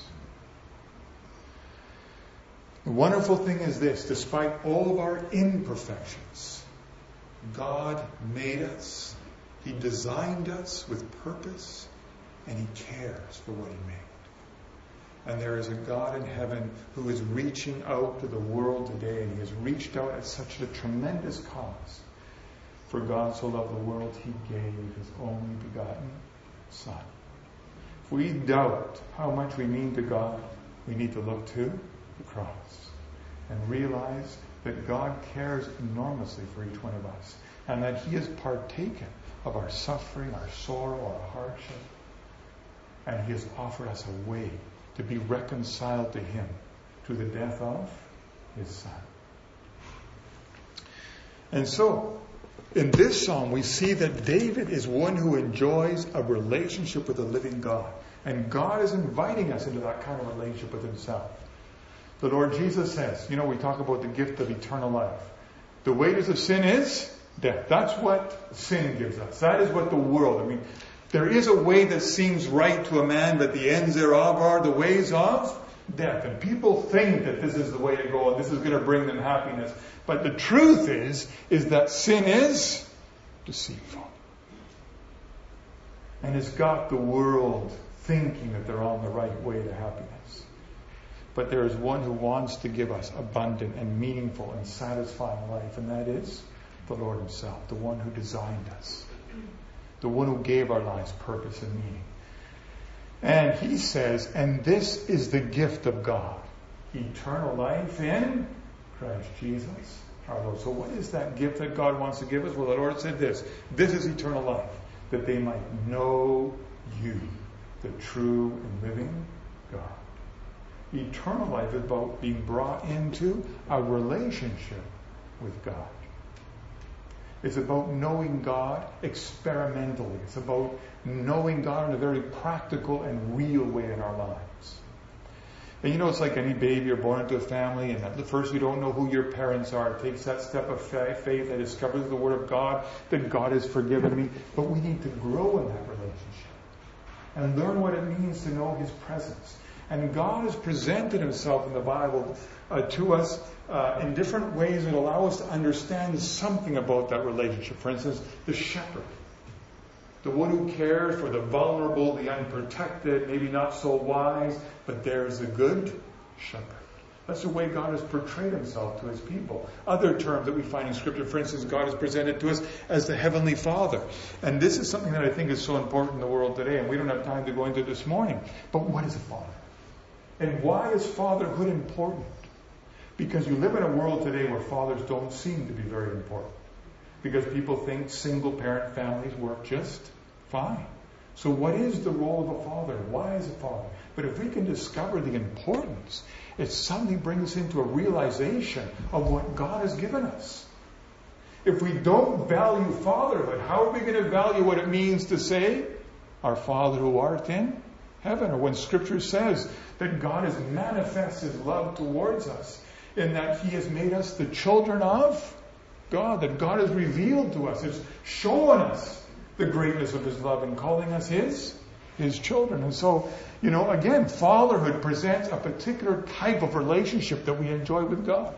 A: The wonderful thing is this, despite all of our imperfections, God made us, He designed us with purpose, and He cares for what He made. And there is a God in heaven who is reaching out to the world today, and He has reached out at such a tremendous cost. For God so loved the world, He gave His only begotten Son. If we doubt how much we mean to God, we need to look to the cross and realize that God cares enormously for each one of us, and that He has partaken of our suffering, our sorrow, our hardship, and He has offered us a way to be reconciled to Him through the death of His Son. And so, in this psalm, we see that David is one who enjoys a relationship with the living God. And God is inviting us into that kind of relationship with Himself. The Lord Jesus says, you know, we talk about the gift of eternal life. The wages of sin is death. That's what sin gives us. That is what the world, I mean, there is a way that seems right to a man, but the ends thereof are the ways of death. And people think that this is the way to go and this is going to bring them happiness. But the truth is, is that sin is deceitful. And it's got the world thinking that they're on the right way to happiness. But there is one who wants to give us abundant and meaningful and satisfying life, and that is the Lord Himself, the one who designed us, the one who gave our lives purpose and meaning. And He says, and this is the gift of God, eternal life in Christ Jesus our Lord. So what is that gift that God wants to give us? Well, the Lord said this. This is eternal life, that they might know you, the true and living God. Eternal life is about being brought into a relationship with God. It's about knowing God experimentally. It's about knowing God in a very practical and real way in our lives. And you know, it's like any baby, you're born into a family, and at first you don't know who your parents are. It takes that step of faith that discovers the Word of God, that God has forgiven me. But we need to grow in that relationship and learn what it means to know His presence. And God has presented Himself in the Bible uh, to us uh, in different ways that allow us to understand something about that relationship. For instance, the shepherd. The one who cares for the vulnerable, the unprotected, maybe not so wise, but there's a good shepherd. That's the way God has portrayed Himself to His people. Other terms that we find in Scripture, for instance, God is presented to us as the Heavenly Father. And this is something that I think is so important in the world today, and we don't have time to go into it this morning. But what is a father? And why is fatherhood important? Because you live in a world today where fathers don't seem to be very important. Because people think single-parent families work just fine. So what is the role of a father? Why is a father? But if we can discover the importance, it suddenly brings us into a realization of what God has given us. If we don't value fatherhood, how are we going to value what it means to say, Our Father who art in heaven? Or when Scripture says that God has manifested His love towards us, in that He has made us the children of God, that God has revealed to us, has shown us the greatness of His love and calling us His, His children. And so, you know, again, fatherhood presents a particular type of relationship that we enjoy with God.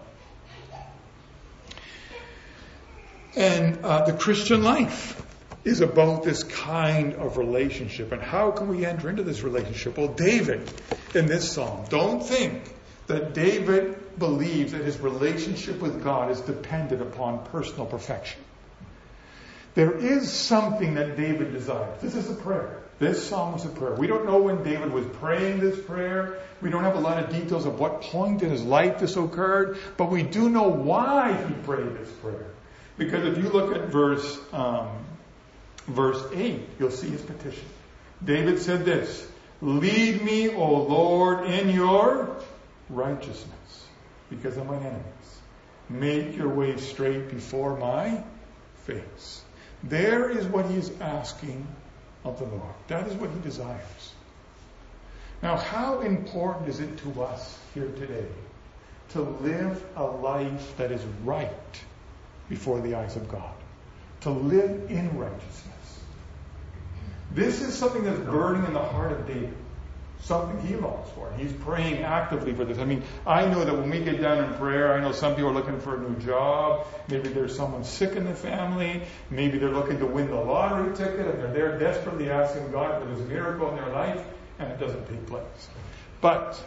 A: And uh, the Christian life is about this kind of relationship. And how can we enter into this relationship? Well, David, in this psalm, don't think that David believes that his relationship with God is dependent upon personal perfection. There is something that David desires. This is a prayer. This psalm is a prayer. We don't know when David was praying this prayer. We don't have a lot of details of what point in his life this occurred. But we do know why he prayed this prayer. Because if you look at verse, um, verse eight, you'll see his petition. David said this, Lead me, O Lord, in your righteousness, because of my enemies. Make your way straight before my face. There is what he is asking of the Lord. That is what he desires. Now, how important is it to us here today to live a life that is right before the eyes of God? To live in righteousness. This is something that's burning in the heart of David. Something he longs for. He's praying actively for this. I mean, I know that when we get down in prayer, I know some people are looking for a new job. Maybe there's someone sick in the family. Maybe they're looking to win the lottery ticket and they're there desperately asking God for this miracle in their life, and it doesn't take place. But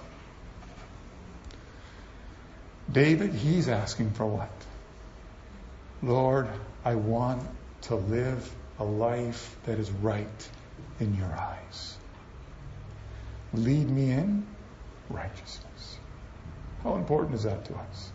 A: David, he's asking for what? Lord, I want to live a life that is right in your eyes. Lead me in righteousness. How important is that to us?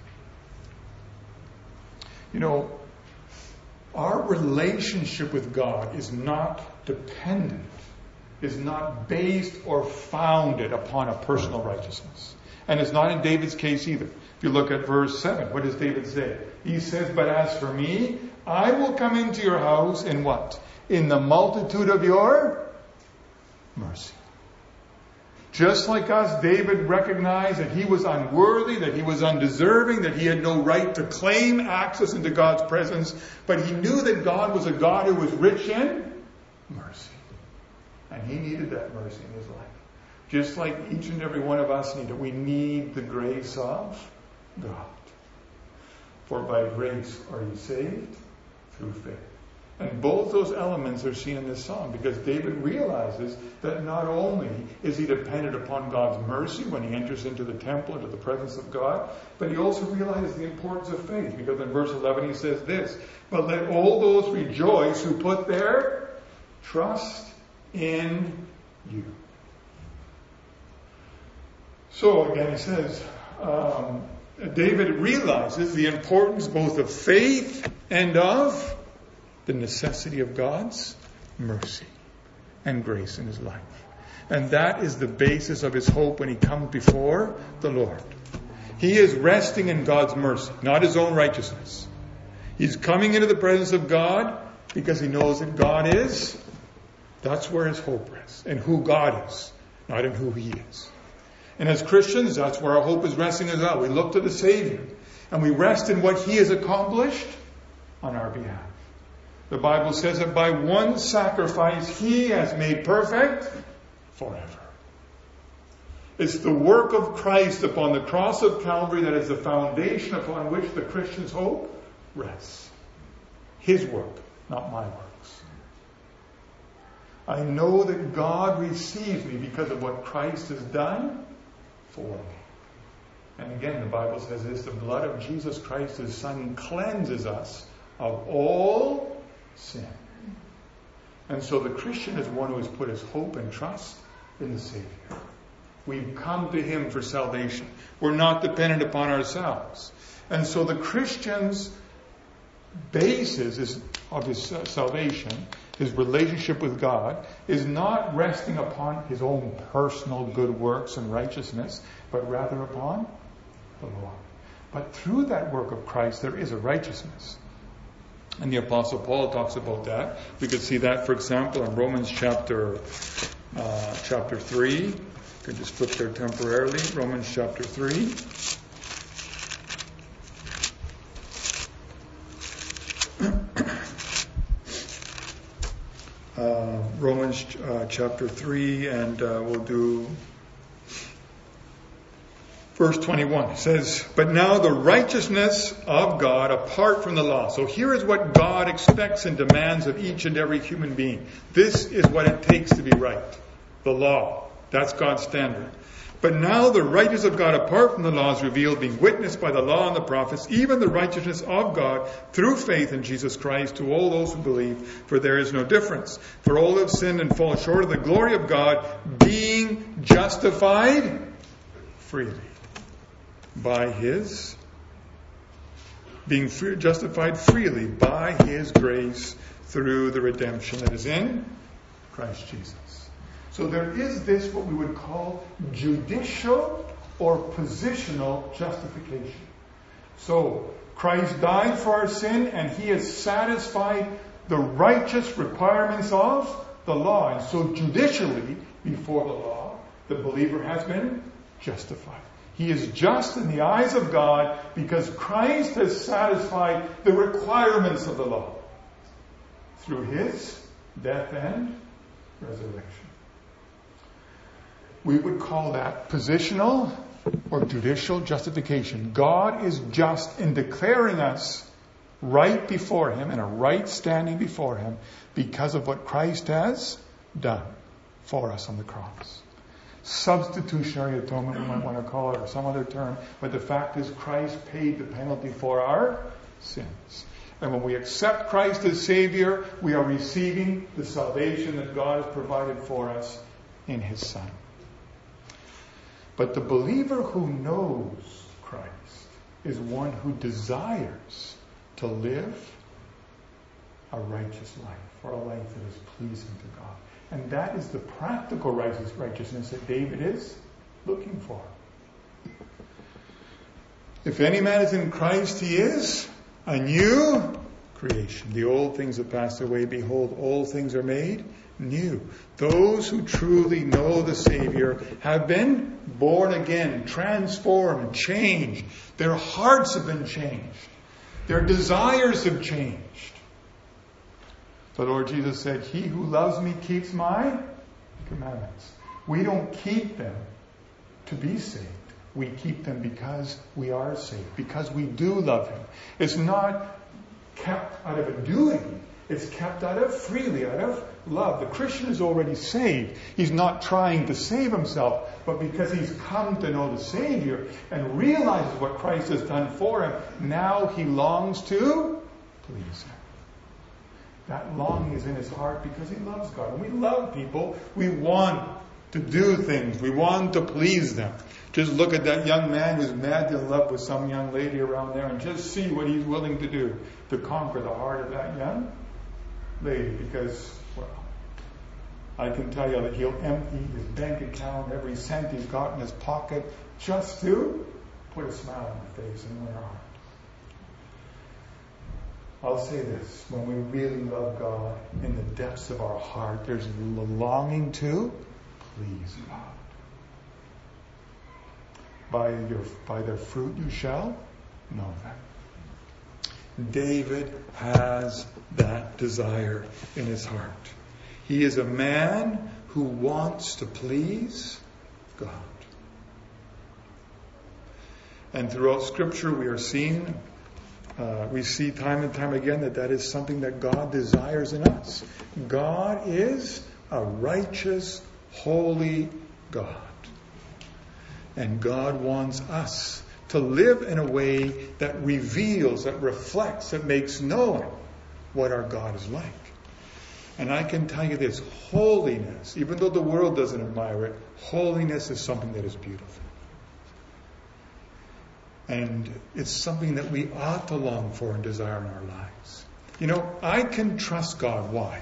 A: You know, our relationship with God is not dependent, is not based or founded upon a personal righteousness. And it's not in David's case either. If you look at verse seven, what does David say? He says, But as for me, I will come into your house in what? In the multitude of your mercy. Just like us, David recognized that he was unworthy, that he was undeserving, that he had no right to claim access into God's presence. But he knew that God was a God who was rich in mercy. And he needed that mercy in his life. Just like each and every one of us need it. We need the grace of God. For by grace are you saved through faith. And both those elements are seen in this psalm, because David realizes that not only is he dependent upon God's mercy when he enters into the temple, into the presence of God, but he also realizes the importance of faith, because in verse eleven he says this, But let all those rejoice who put their trust in you. So again he says, um, David realizes the importance both of faith and of the necessity of God's mercy and grace in his life. And that is the basis of his hope when he comes before the Lord. He is resting in God's mercy, not his own righteousness. He's coming into the presence of God because he knows that God is. That's where his hope rests, in who God is, not in who he is. And as Christians, that's where our hope is resting as well. We look to the Savior and we rest in what he has accomplished on our behalf. The Bible says that by one sacrifice he has made perfect forever. It's the work of Christ upon the cross of Calvary that is the foundation upon which the Christian's hope rests. His work, not my works. I know that God receives me because of what Christ has done for me. And again, the Bible says this, the blood of Jesus Christ, his Son, cleanses us of all sin. And so the Christian is one who has put his hope and trust in the Savior. We've come to him for salvation. We're not dependent upon ourselves. And so the Christian's basis is, of his salvation, his relationship with God, is not resting upon his own personal good works and righteousness, but rather upon the Lord. But through that work of Christ, there is a righteousness. And the Apostle Paul talks about that. We could see that, for example, in Romans chapter uh, chapter three. You can just flip there temporarily. Romans chapter three. uh, Romans uh, chapter three, and uh, we'll do verse twenty-one. It says, but now the righteousness of God apart from the law. So here is what God expects and demands of each and every human being. This is what it takes to be right. The law. That's God's standard. But now the righteousness of God apart from the law is revealed, being witnessed by the law and the prophets, even the righteousness of God through faith in Jesus Christ to all those who believe, for there is no difference. For all have sinned and fall short of the glory of God, being justified freely by his, being free, justified freely by his grace through the redemption that is in Christ Jesus. So there is this, what we would call judicial or positional justification. So Christ died for our sin and he has satisfied the righteous requirements of the law. And so judicially, before the law, the believer has been justified. He is just in the eyes of God because Christ has satisfied the requirements of the law through his death and resurrection. We would call that positional or judicial justification. God is just in declaring us right before him, in a right standing before him, because of what Christ has done for us on the cross. Substitutionary atonement, we might want to call it, or some other term, but the fact is Christ paid the penalty for our sins. And when we accept Christ as Savior, we are receiving the salvation that God has provided for us in his Son. But the believer who knows Christ is one who desires to live a righteous life, or a life that is pleasing to God. And that is the practical righteousness that David is looking for. If any man is in Christ, he is a new creation. The old things have passed away. Behold, all things are made new. Those who truly know the Savior have been born again, transformed, changed. Their hearts have been changed. Their desires have changed. The Lord Jesus said, he who loves me keeps my commandments. We don't keep them to be saved. We keep them because we are saved, because we do love him. It's not kept out of a doing. It's kept out of freely, out of love. The Christian is already saved. He's not trying to save himself, but because he's come to know the Savior and realizes what Christ has done for him, now he longs to please him. That longing is in his heart because he loves God. When we love people, we want to do things. We want to please them. Just look at that young man who's madly in love with some young lady around there and just see what he's willing to do to conquer the heart of that young lady. Because, well, I can tell you that he'll empty his bank account, every cent he's got in his pocket, just to put a smile on her face and win her heart. I'll say this, when we really love God in the depths of our heart, there's a longing to please God. By your by their fruit you shall know them. David has that desire in his heart. He is a man who wants to please God. And throughout Scripture we are seeing Uh, we see time and time again that that is something that God desires in us. God is a righteous, holy God. And God wants us to live in a way that reveals, that reflects, that makes known what our God is like. And I can tell you this, holiness, even though the world doesn't admire it, holiness is something that is beautiful. And it's something that we ought to long for and desire in our lives. You know, I can trust God. Why?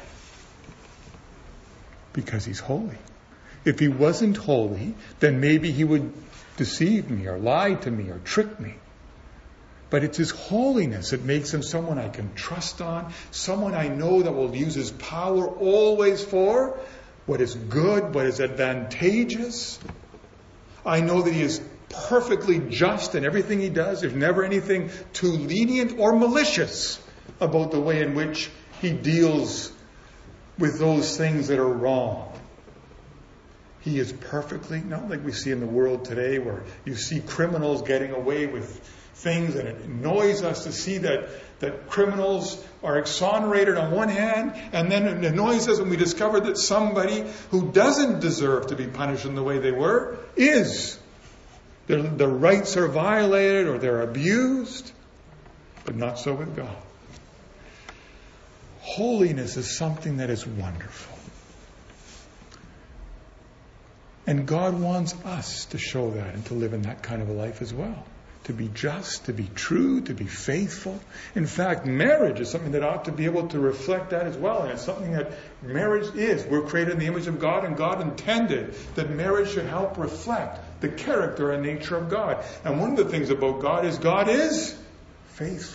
A: Because He's holy. If He wasn't holy, then maybe He would deceive me or lie to me or trick me. But it's His holiness that makes Him someone I can trust on, someone I know that will use His power always for what is good, what is advantageous. I know that He is perfectly just in everything He does. There's never anything too lenient or malicious about the way in which He deals with those things that are wrong. He is perfectly, not like we see in the world today where you see criminals getting away with things, and it annoys us to see that, that criminals are exonerated on one hand, and then it annoys us when we discover that somebody who doesn't deserve to be punished in the way they were is. Their, their rights are violated or they're abused, but not so with God. Holiness is something that is wonderful. And God wants us to show that and to live in that kind of a life as well. To be just, to be true, to be faithful. In fact, marriage is something that ought to be able to reflect that as well. And it's something that marriage is. We're created in the image of God, and God intended that marriage should help reflect the character and nature of God. And one of the things about God is God is faithful.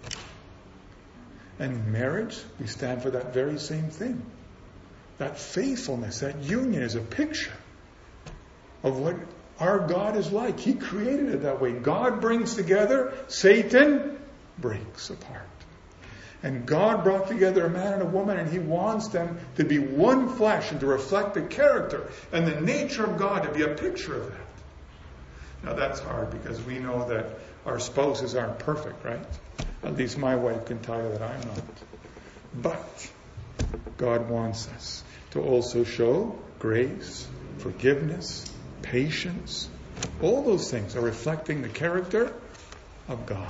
A: And marriage, we stand for that very same thing. That faithfulness, that union is a picture of what our God is like. He created it that way. God brings together, Satan breaks apart. And God brought together a man and a woman, and He wants them to be one flesh and to reflect the character and the nature of God, to be a picture of that. Now that's hard because we know that our spouses aren't perfect, right? At least my wife can tell you that I'm not. But God wants us to also show grace, forgiveness, patience. All those things are reflecting the character of God.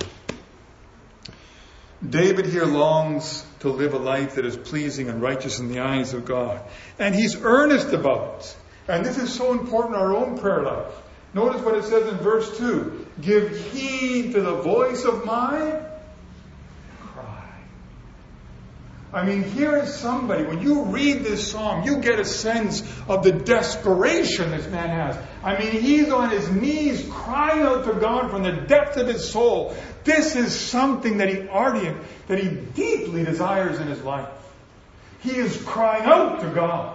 A: David here longs to live a life that is pleasing and righteous in the eyes of God. And he's earnest about it. And this is so important in our own prayer life. Notice what it says in verse two. Give heed to the voice of my cry. I mean, here is somebody, when you read this psalm, you get a sense of the desperation this man has. I mean, he's on his knees crying out to God from the depth of his soul. This is something that he ardent, that he deeply desires in his life. He is crying out to God.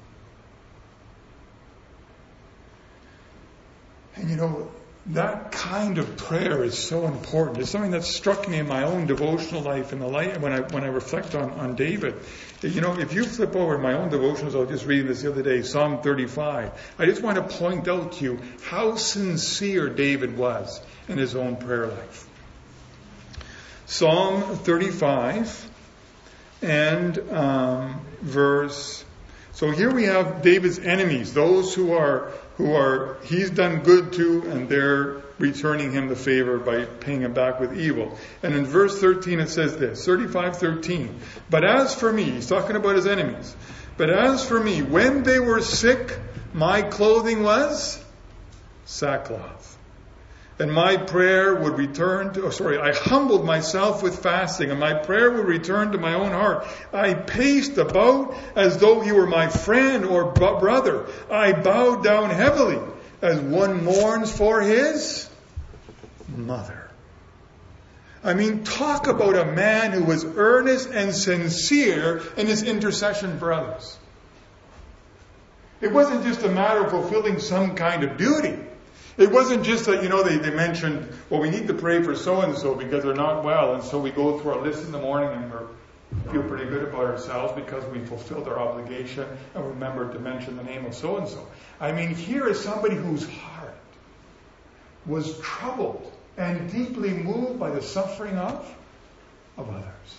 A: And you know, that kind of prayer is so important. It's something that struck me in my own devotional life in the light when I when I reflect on, on David. You know, if you flip over my own devotionals, I was just reading this the other day, Psalm thirty-five. I just want to point out to you how sincere David was in his own prayer life. Psalm thirty-five and um, verse. So here we have David's enemies, those who are who are he's done good to, and they're returning him the favor by paying him back with evil. And in verse thirteen it says this, thirty-five thirteen. But as for me, he's talking about his enemies. But as for me, when they were sick, my clothing was sackcloth. And my prayer would return to, oh, sorry, I humbled myself with fasting, and my prayer would return to my own heart. I paced about as though he were my friend or brother. I bowed down heavily as one mourns for his mother. I mean, talk about a man who was earnest and sincere in his intercession for others. It wasn't just a matter of fulfilling some kind of duty. It wasn't just that, you know, they, they mentioned, well, we need to pray for so-and-so because they're not well. And so we go through our list in the morning and we feel pretty good about ourselves because we fulfilled our obligation and remembered to mention the name of so-and-so. I mean, here is somebody whose heart was troubled and deeply moved by the suffering of, of others.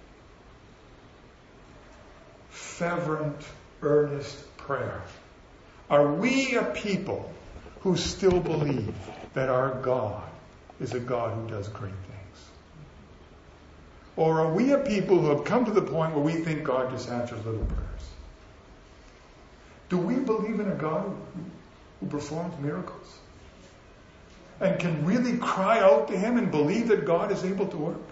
A: Fervent, earnest prayer. Are we a people who still believe that our God is a God who does great things? Or are we a people who have come to the point where we think God just answers little prayers? Do we believe in a God who performs miracles? And can really cry out to Him and believe that God is able to work?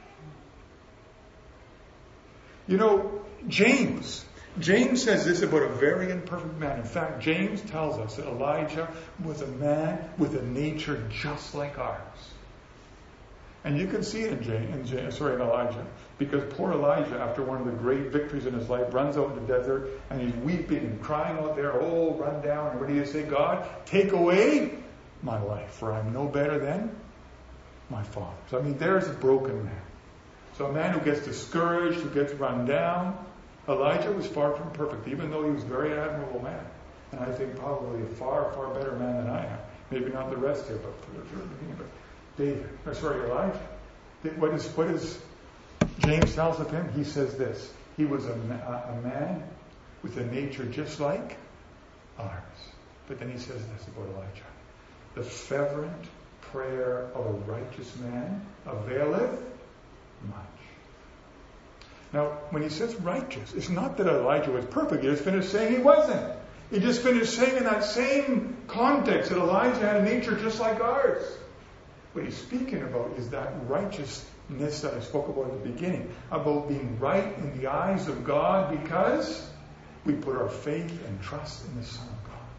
A: You know, James... James says this about a very imperfect man. In fact, James tells us that Elijah was a man with a nature just like ours. And you can see it in, James, in James, sorry, in Elijah. Because poor Elijah, after one of the great victories in his life, runs out in the desert and he's weeping and crying out there, oh, run down. And what do you say? God, take away my life, for I'm no better than my father. So, I mean, there's a broken man. So a man who gets discouraged, who gets run down. Elijah was far from perfect, even though he was a very admirable man. And I think probably a far, far better man than I am. Maybe not the rest here, but but David, or sorry, Elijah. What is, what is James tells of him? He says this. He was a, a man with a nature just like ours. But then he says this about Elijah. The fervent prayer of a righteous man availeth much. Now, when he says righteous, it's not that Elijah was perfect. He just finished saying he wasn't. He just finished saying in that same context that Elijah had a nature just like ours. What he's speaking about is that righteousness that I spoke about at the beginning, about being right in the eyes of God because we put our faith and trust in the Son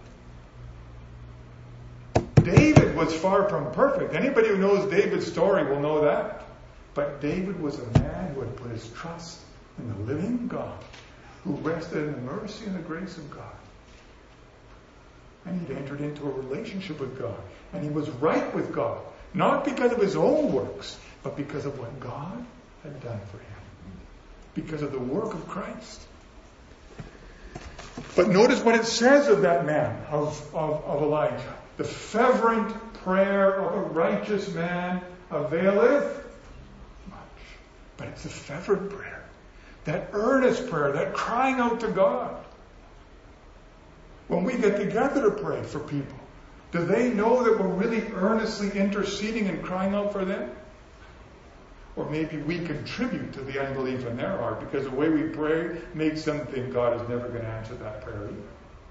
A: of God. David was far from perfect. Anybody who knows David's story will know that. But David was a man who had put his trust in the living God, who rested in the mercy and the grace of God. And he'd entered into a relationship with God. And he was right with God. Not because of his own works, but because of what God had done for him. Because of the work of Christ. But notice what it says of that man, of, of, of Elijah. The fervent prayer of a righteous man availeth. But it's a fervent prayer. That earnest prayer, that crying out to God. When we get together to pray for people, do they know that we're really earnestly interceding and crying out for them? Or maybe we contribute to the unbelief in their heart because the way we pray makes them think God is never going to answer that prayer either.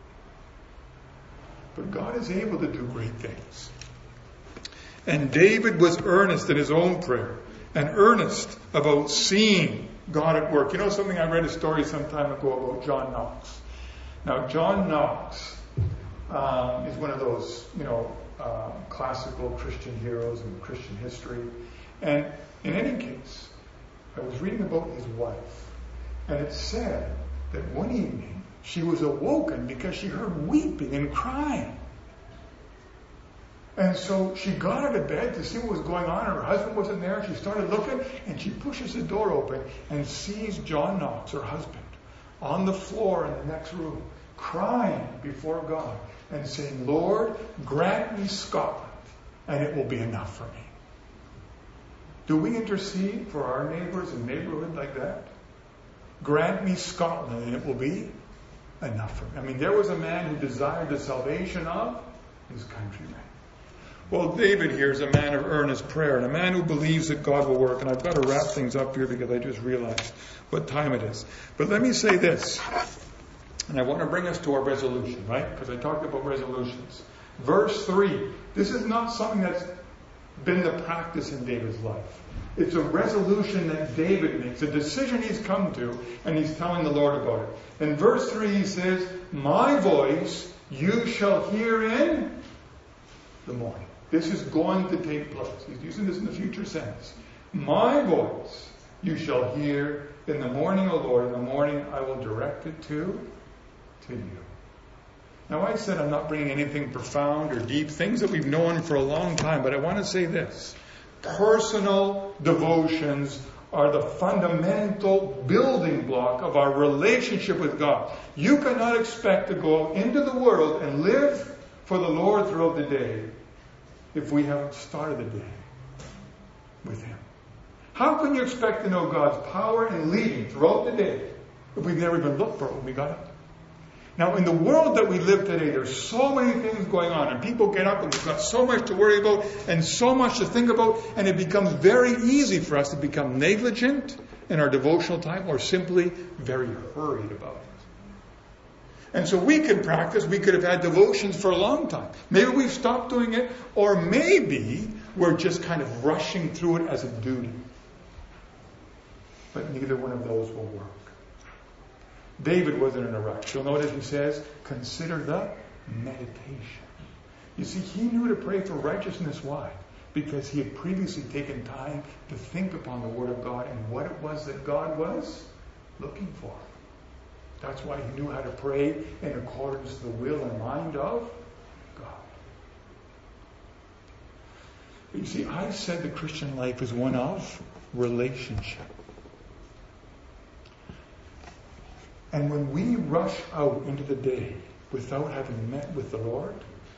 A: But God is able to do great things. And David was earnest in his own prayer. And earnest about seeing God at work. You know something? I read a story some time ago about John Knox. Now, John Knox um, is one of those, you know, uh, classical Christian heroes in Christian history. And in any case, I was reading about his wife. And it said that one evening she was awoken because she heard weeping and crying. And so she got out of bed to see what was going on. Her husband wasn't there. She started looking, and she pushes the door open and sees John Knox, her husband, on the floor in the next room, crying before God and saying, Lord, grant me Scotland, and it will be enough for me. Do we intercede for our neighbors in neighborhood like that? Grant me Scotland, and it will be enough for me. I mean, there was a man who desired the salvation of his countrymen. Well, David here is a man of earnest prayer and a man who believes that God will work. And I've got to wrap things up here because I just realized what time it is. But let me say this. And I want to bring us to our resolution, right? Because I talked about resolutions. Verse three. This is not something that's been the practice in David's life. It's a resolution that David makes, a decision he's come to, and he's telling the Lord about it. In verse three he says, my voice you shall hear in the morning. This is going to take place. He's using this in the future sense. My voice you shall hear in the morning, O Lord. In the morning I will direct it to, to you. Now I said I'm not bringing anything profound or deep, things that we've known for a long time, but I want to say this. Personal devotions are the fundamental building block of our relationship with God. You cannot expect to go into the world and live for the Lord throughout the day if we haven't started the day with Him. How can you expect to know God's power and leading throughout the day if we've never even looked for it when we got up? Now, in the world that we live today, there's so many things going on, and people get up and we've got so much to worry about and so much to think about, and it becomes very easy for us to become negligent in our devotional time or simply very hurried about it. And so we can practice, we could have had devotions for a long time. Maybe we've stopped doing it, or maybe we're just kind of rushing through it as a duty. But neither one of those will work. David wasn't in a rush. You'll notice he says, consider the meditation. You see, he knew to pray for righteousness. Why? Because he had previously taken time to think upon the Word of God and what it was that God was looking for. That's why he knew how to pray in accordance to the will and mind of God. But you see, I said the Christian life is one of relationship. And when we rush out into the day without having met with the Lord,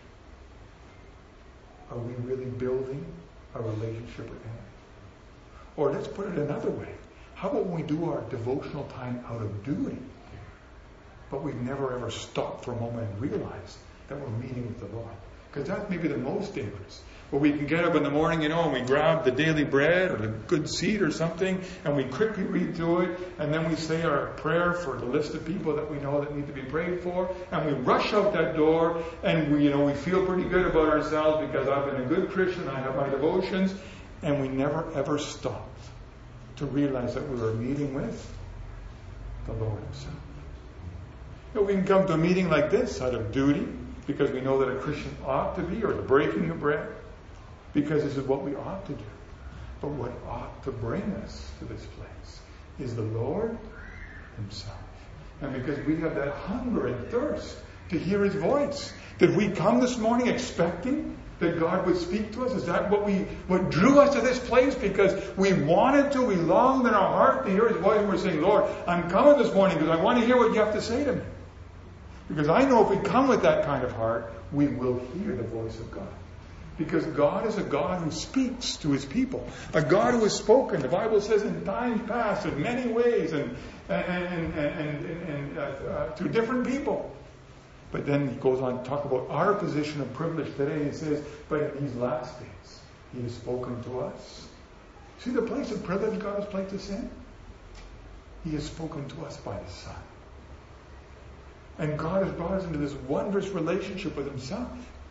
A: are we really building a relationship with Him? Or let's put it another way. How about when we do our devotional time out of duty, but we've never ever stopped for a moment and realized that we're meeting with the Lord? Because that's maybe the most dangerous. Where we can get up in the morning, you know, and we grab the daily bread or the good seed or something, and we quickly read through it, and then we say our prayer for the list of people that we know that need to be prayed for, and we rush out that door, and we, you know, we feel pretty good about ourselves because I've been a good Christian, I have my devotions, and we never ever stopped to realize that we were meeting with the Lord Himself. You know, we can come to a meeting like this out of duty, because we know that a Christian ought to be, or the breaking of bread, because this is what we ought to do. But what ought to bring us to this place is the Lord Himself. And because we have that hunger and thirst to hear His voice. Did we come this morning expecting that God would speak to us? Is that what we what drew us to this place? Because we wanted to, we longed in our heart to hear His voice, and we're saying, Lord, I'm coming this morning because I want to hear what you have to say to me. Because I know if we come with that kind of heart, we will hear the voice of God. Because God is a God who speaks to His people. A God who has spoken. The Bible says in times past in many ways and, and, and, and, and, and uh, uh, to different people. But then He goes on to talk about our position of privilege today. He says, but in these last days, He has spoken to us. See the place of privilege God has placed us in? He has spoken to us by His Son. And God has brought us into this wondrous relationship with Himself.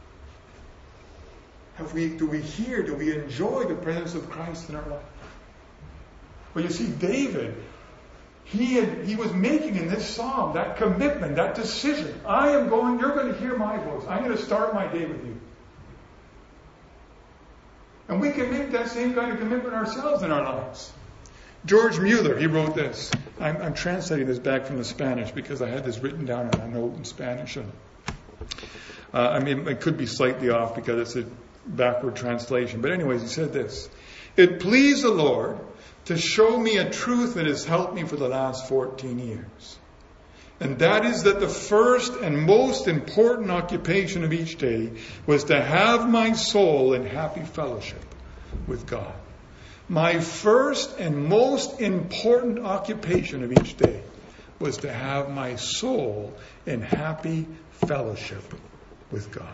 A: Have we, do we hear, do we enjoy the presence of Christ in our life? Well, you see, David, he had, he was making in this psalm that commitment, that decision. I am going, you're going to hear my voice. I'm going to start my day with you. And we can make that same kind of commitment ourselves in our lives. George Mueller, he wrote this. I'm, I'm translating this back from the Spanish because I had this written down in a note in Spanish. And, uh, I mean, it could be slightly off because it's a backward translation. But anyways, he said this. It pleased the Lord to show me a truth that has helped me for the last fourteen years. And that is that the first and most important occupation of each day was to have my soul in happy fellowship with God. My first and most important occupation of each day was to have my soul in happy fellowship with God.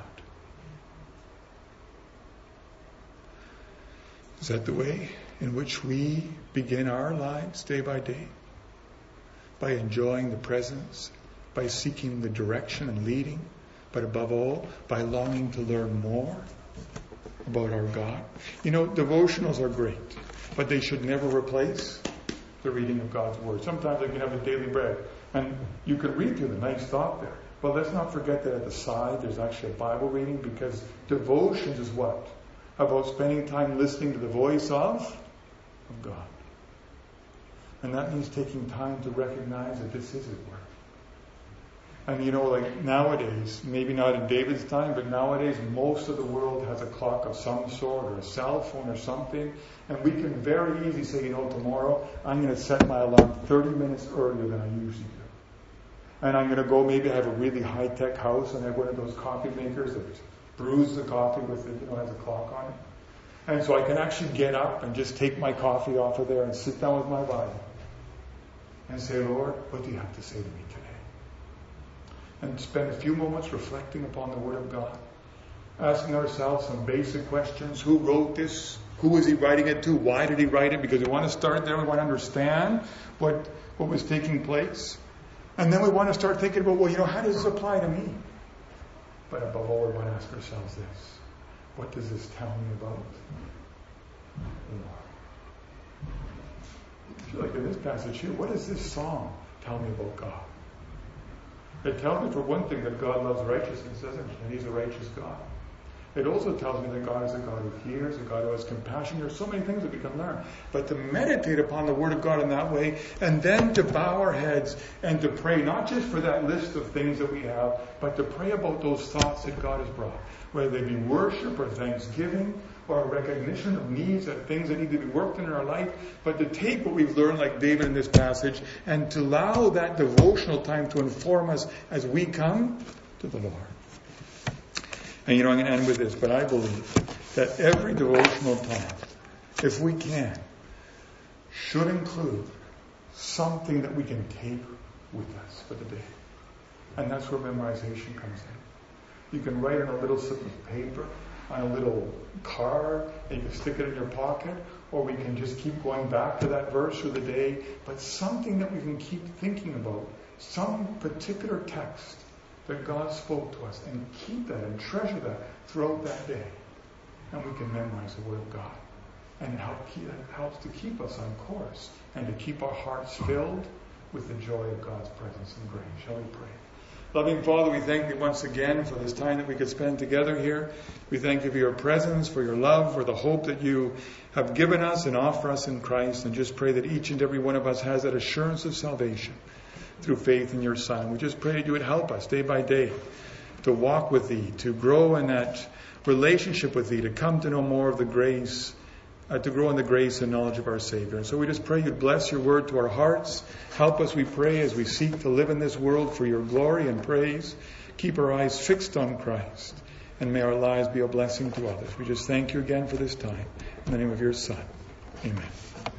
A: Is that the way in which we begin our lives day by day? By enjoying the presence by seeking the direction and leading, but above all, by longing to learn more about our God. You know, devotionals are great, but they should never replace the reading of God's Word. Sometimes you can have the daily bread, and you can read through the nice thought there. But let's not forget that at the side there's actually a Bible reading, because devotions is what? About spending time listening to the voice of, of God. And that means taking time to recognize that this is His Word. And you know, like nowadays, maybe not in David's time, but nowadays most of the world has a clock of some sort, or a cell phone or something. And we can very easily say, you know, tomorrow I'm going to set my alarm thirty minutes earlier than I usually do. And I'm going to go, maybe I have a really high-tech house and I have one of those coffee makers that brews the coffee with it, you know, has a clock on it. And so I can actually get up and just take my coffee off of there and sit down with my Bible and say, Lord, what do you have to say to me today? And spend a few moments reflecting upon the Word of God, asking ourselves some basic questions. Who wrote this? Who was he writing it to? Why did he write it? Because we want to start there. We want to understand what, what was taking place. And then we want to start thinking about, well, you know, how does this apply to me? But above all, we want to ask ourselves this. What does this tell me about the Lord? Like in this passage here, what does this song tell me about God? It tells me, for one thing, that God loves righteousness, doesn't it? And He's a righteous God. It also tells me that God is a God who hears, a God who has compassion. There's so many things that we can learn. But to meditate upon the Word of God in that way, and then to bow our heads and to pray, not just for that list of things that we have, but to pray about those thoughts that God has brought. Whether they be worship or thanksgiving, or a recognition of needs, of things that need to be worked in our life, but to take what we've learned, like David in this passage, and to allow that devotional time to inform us as we come to the Lord. And you know, I'm going to end with this, but I believe that every devotional time, if we can, should include something that we can take with us for the day. And that's where memorization comes in. You can write on a little slip of paper, on a little card, and you can stick it in your pocket, or we can just keep going back to that verse for the day, but something that we can keep thinking about, some particular text that God spoke to us, and keep that and treasure that throughout that day. And we can memorize the Word of God. And it, help keep, it helps to keep us on course and to keep our hearts filled with the joy of God's presence and grace. Shall we pray? Loving Father, we thank Thee once again for this time that we could spend together here. We thank You for Your presence, for Your love, for the hope that You have given us and offer us in Christ. And just pray that each and every one of us has that assurance of salvation through faith in Your Son. We just pray that You would help us day by day to walk with Thee, to grow in that relationship with Thee, to come to know more of the grace, uh, to grow in the grace and knowledge of our Savior. And so we just pray You'd bless Your Word to our hearts. Help us, we pray, as we seek to live in this world for Your glory and praise. Keep our eyes fixed on Christ, and may our lives be a blessing to others. We just thank You again for this time. In the name of Your Son. Amen.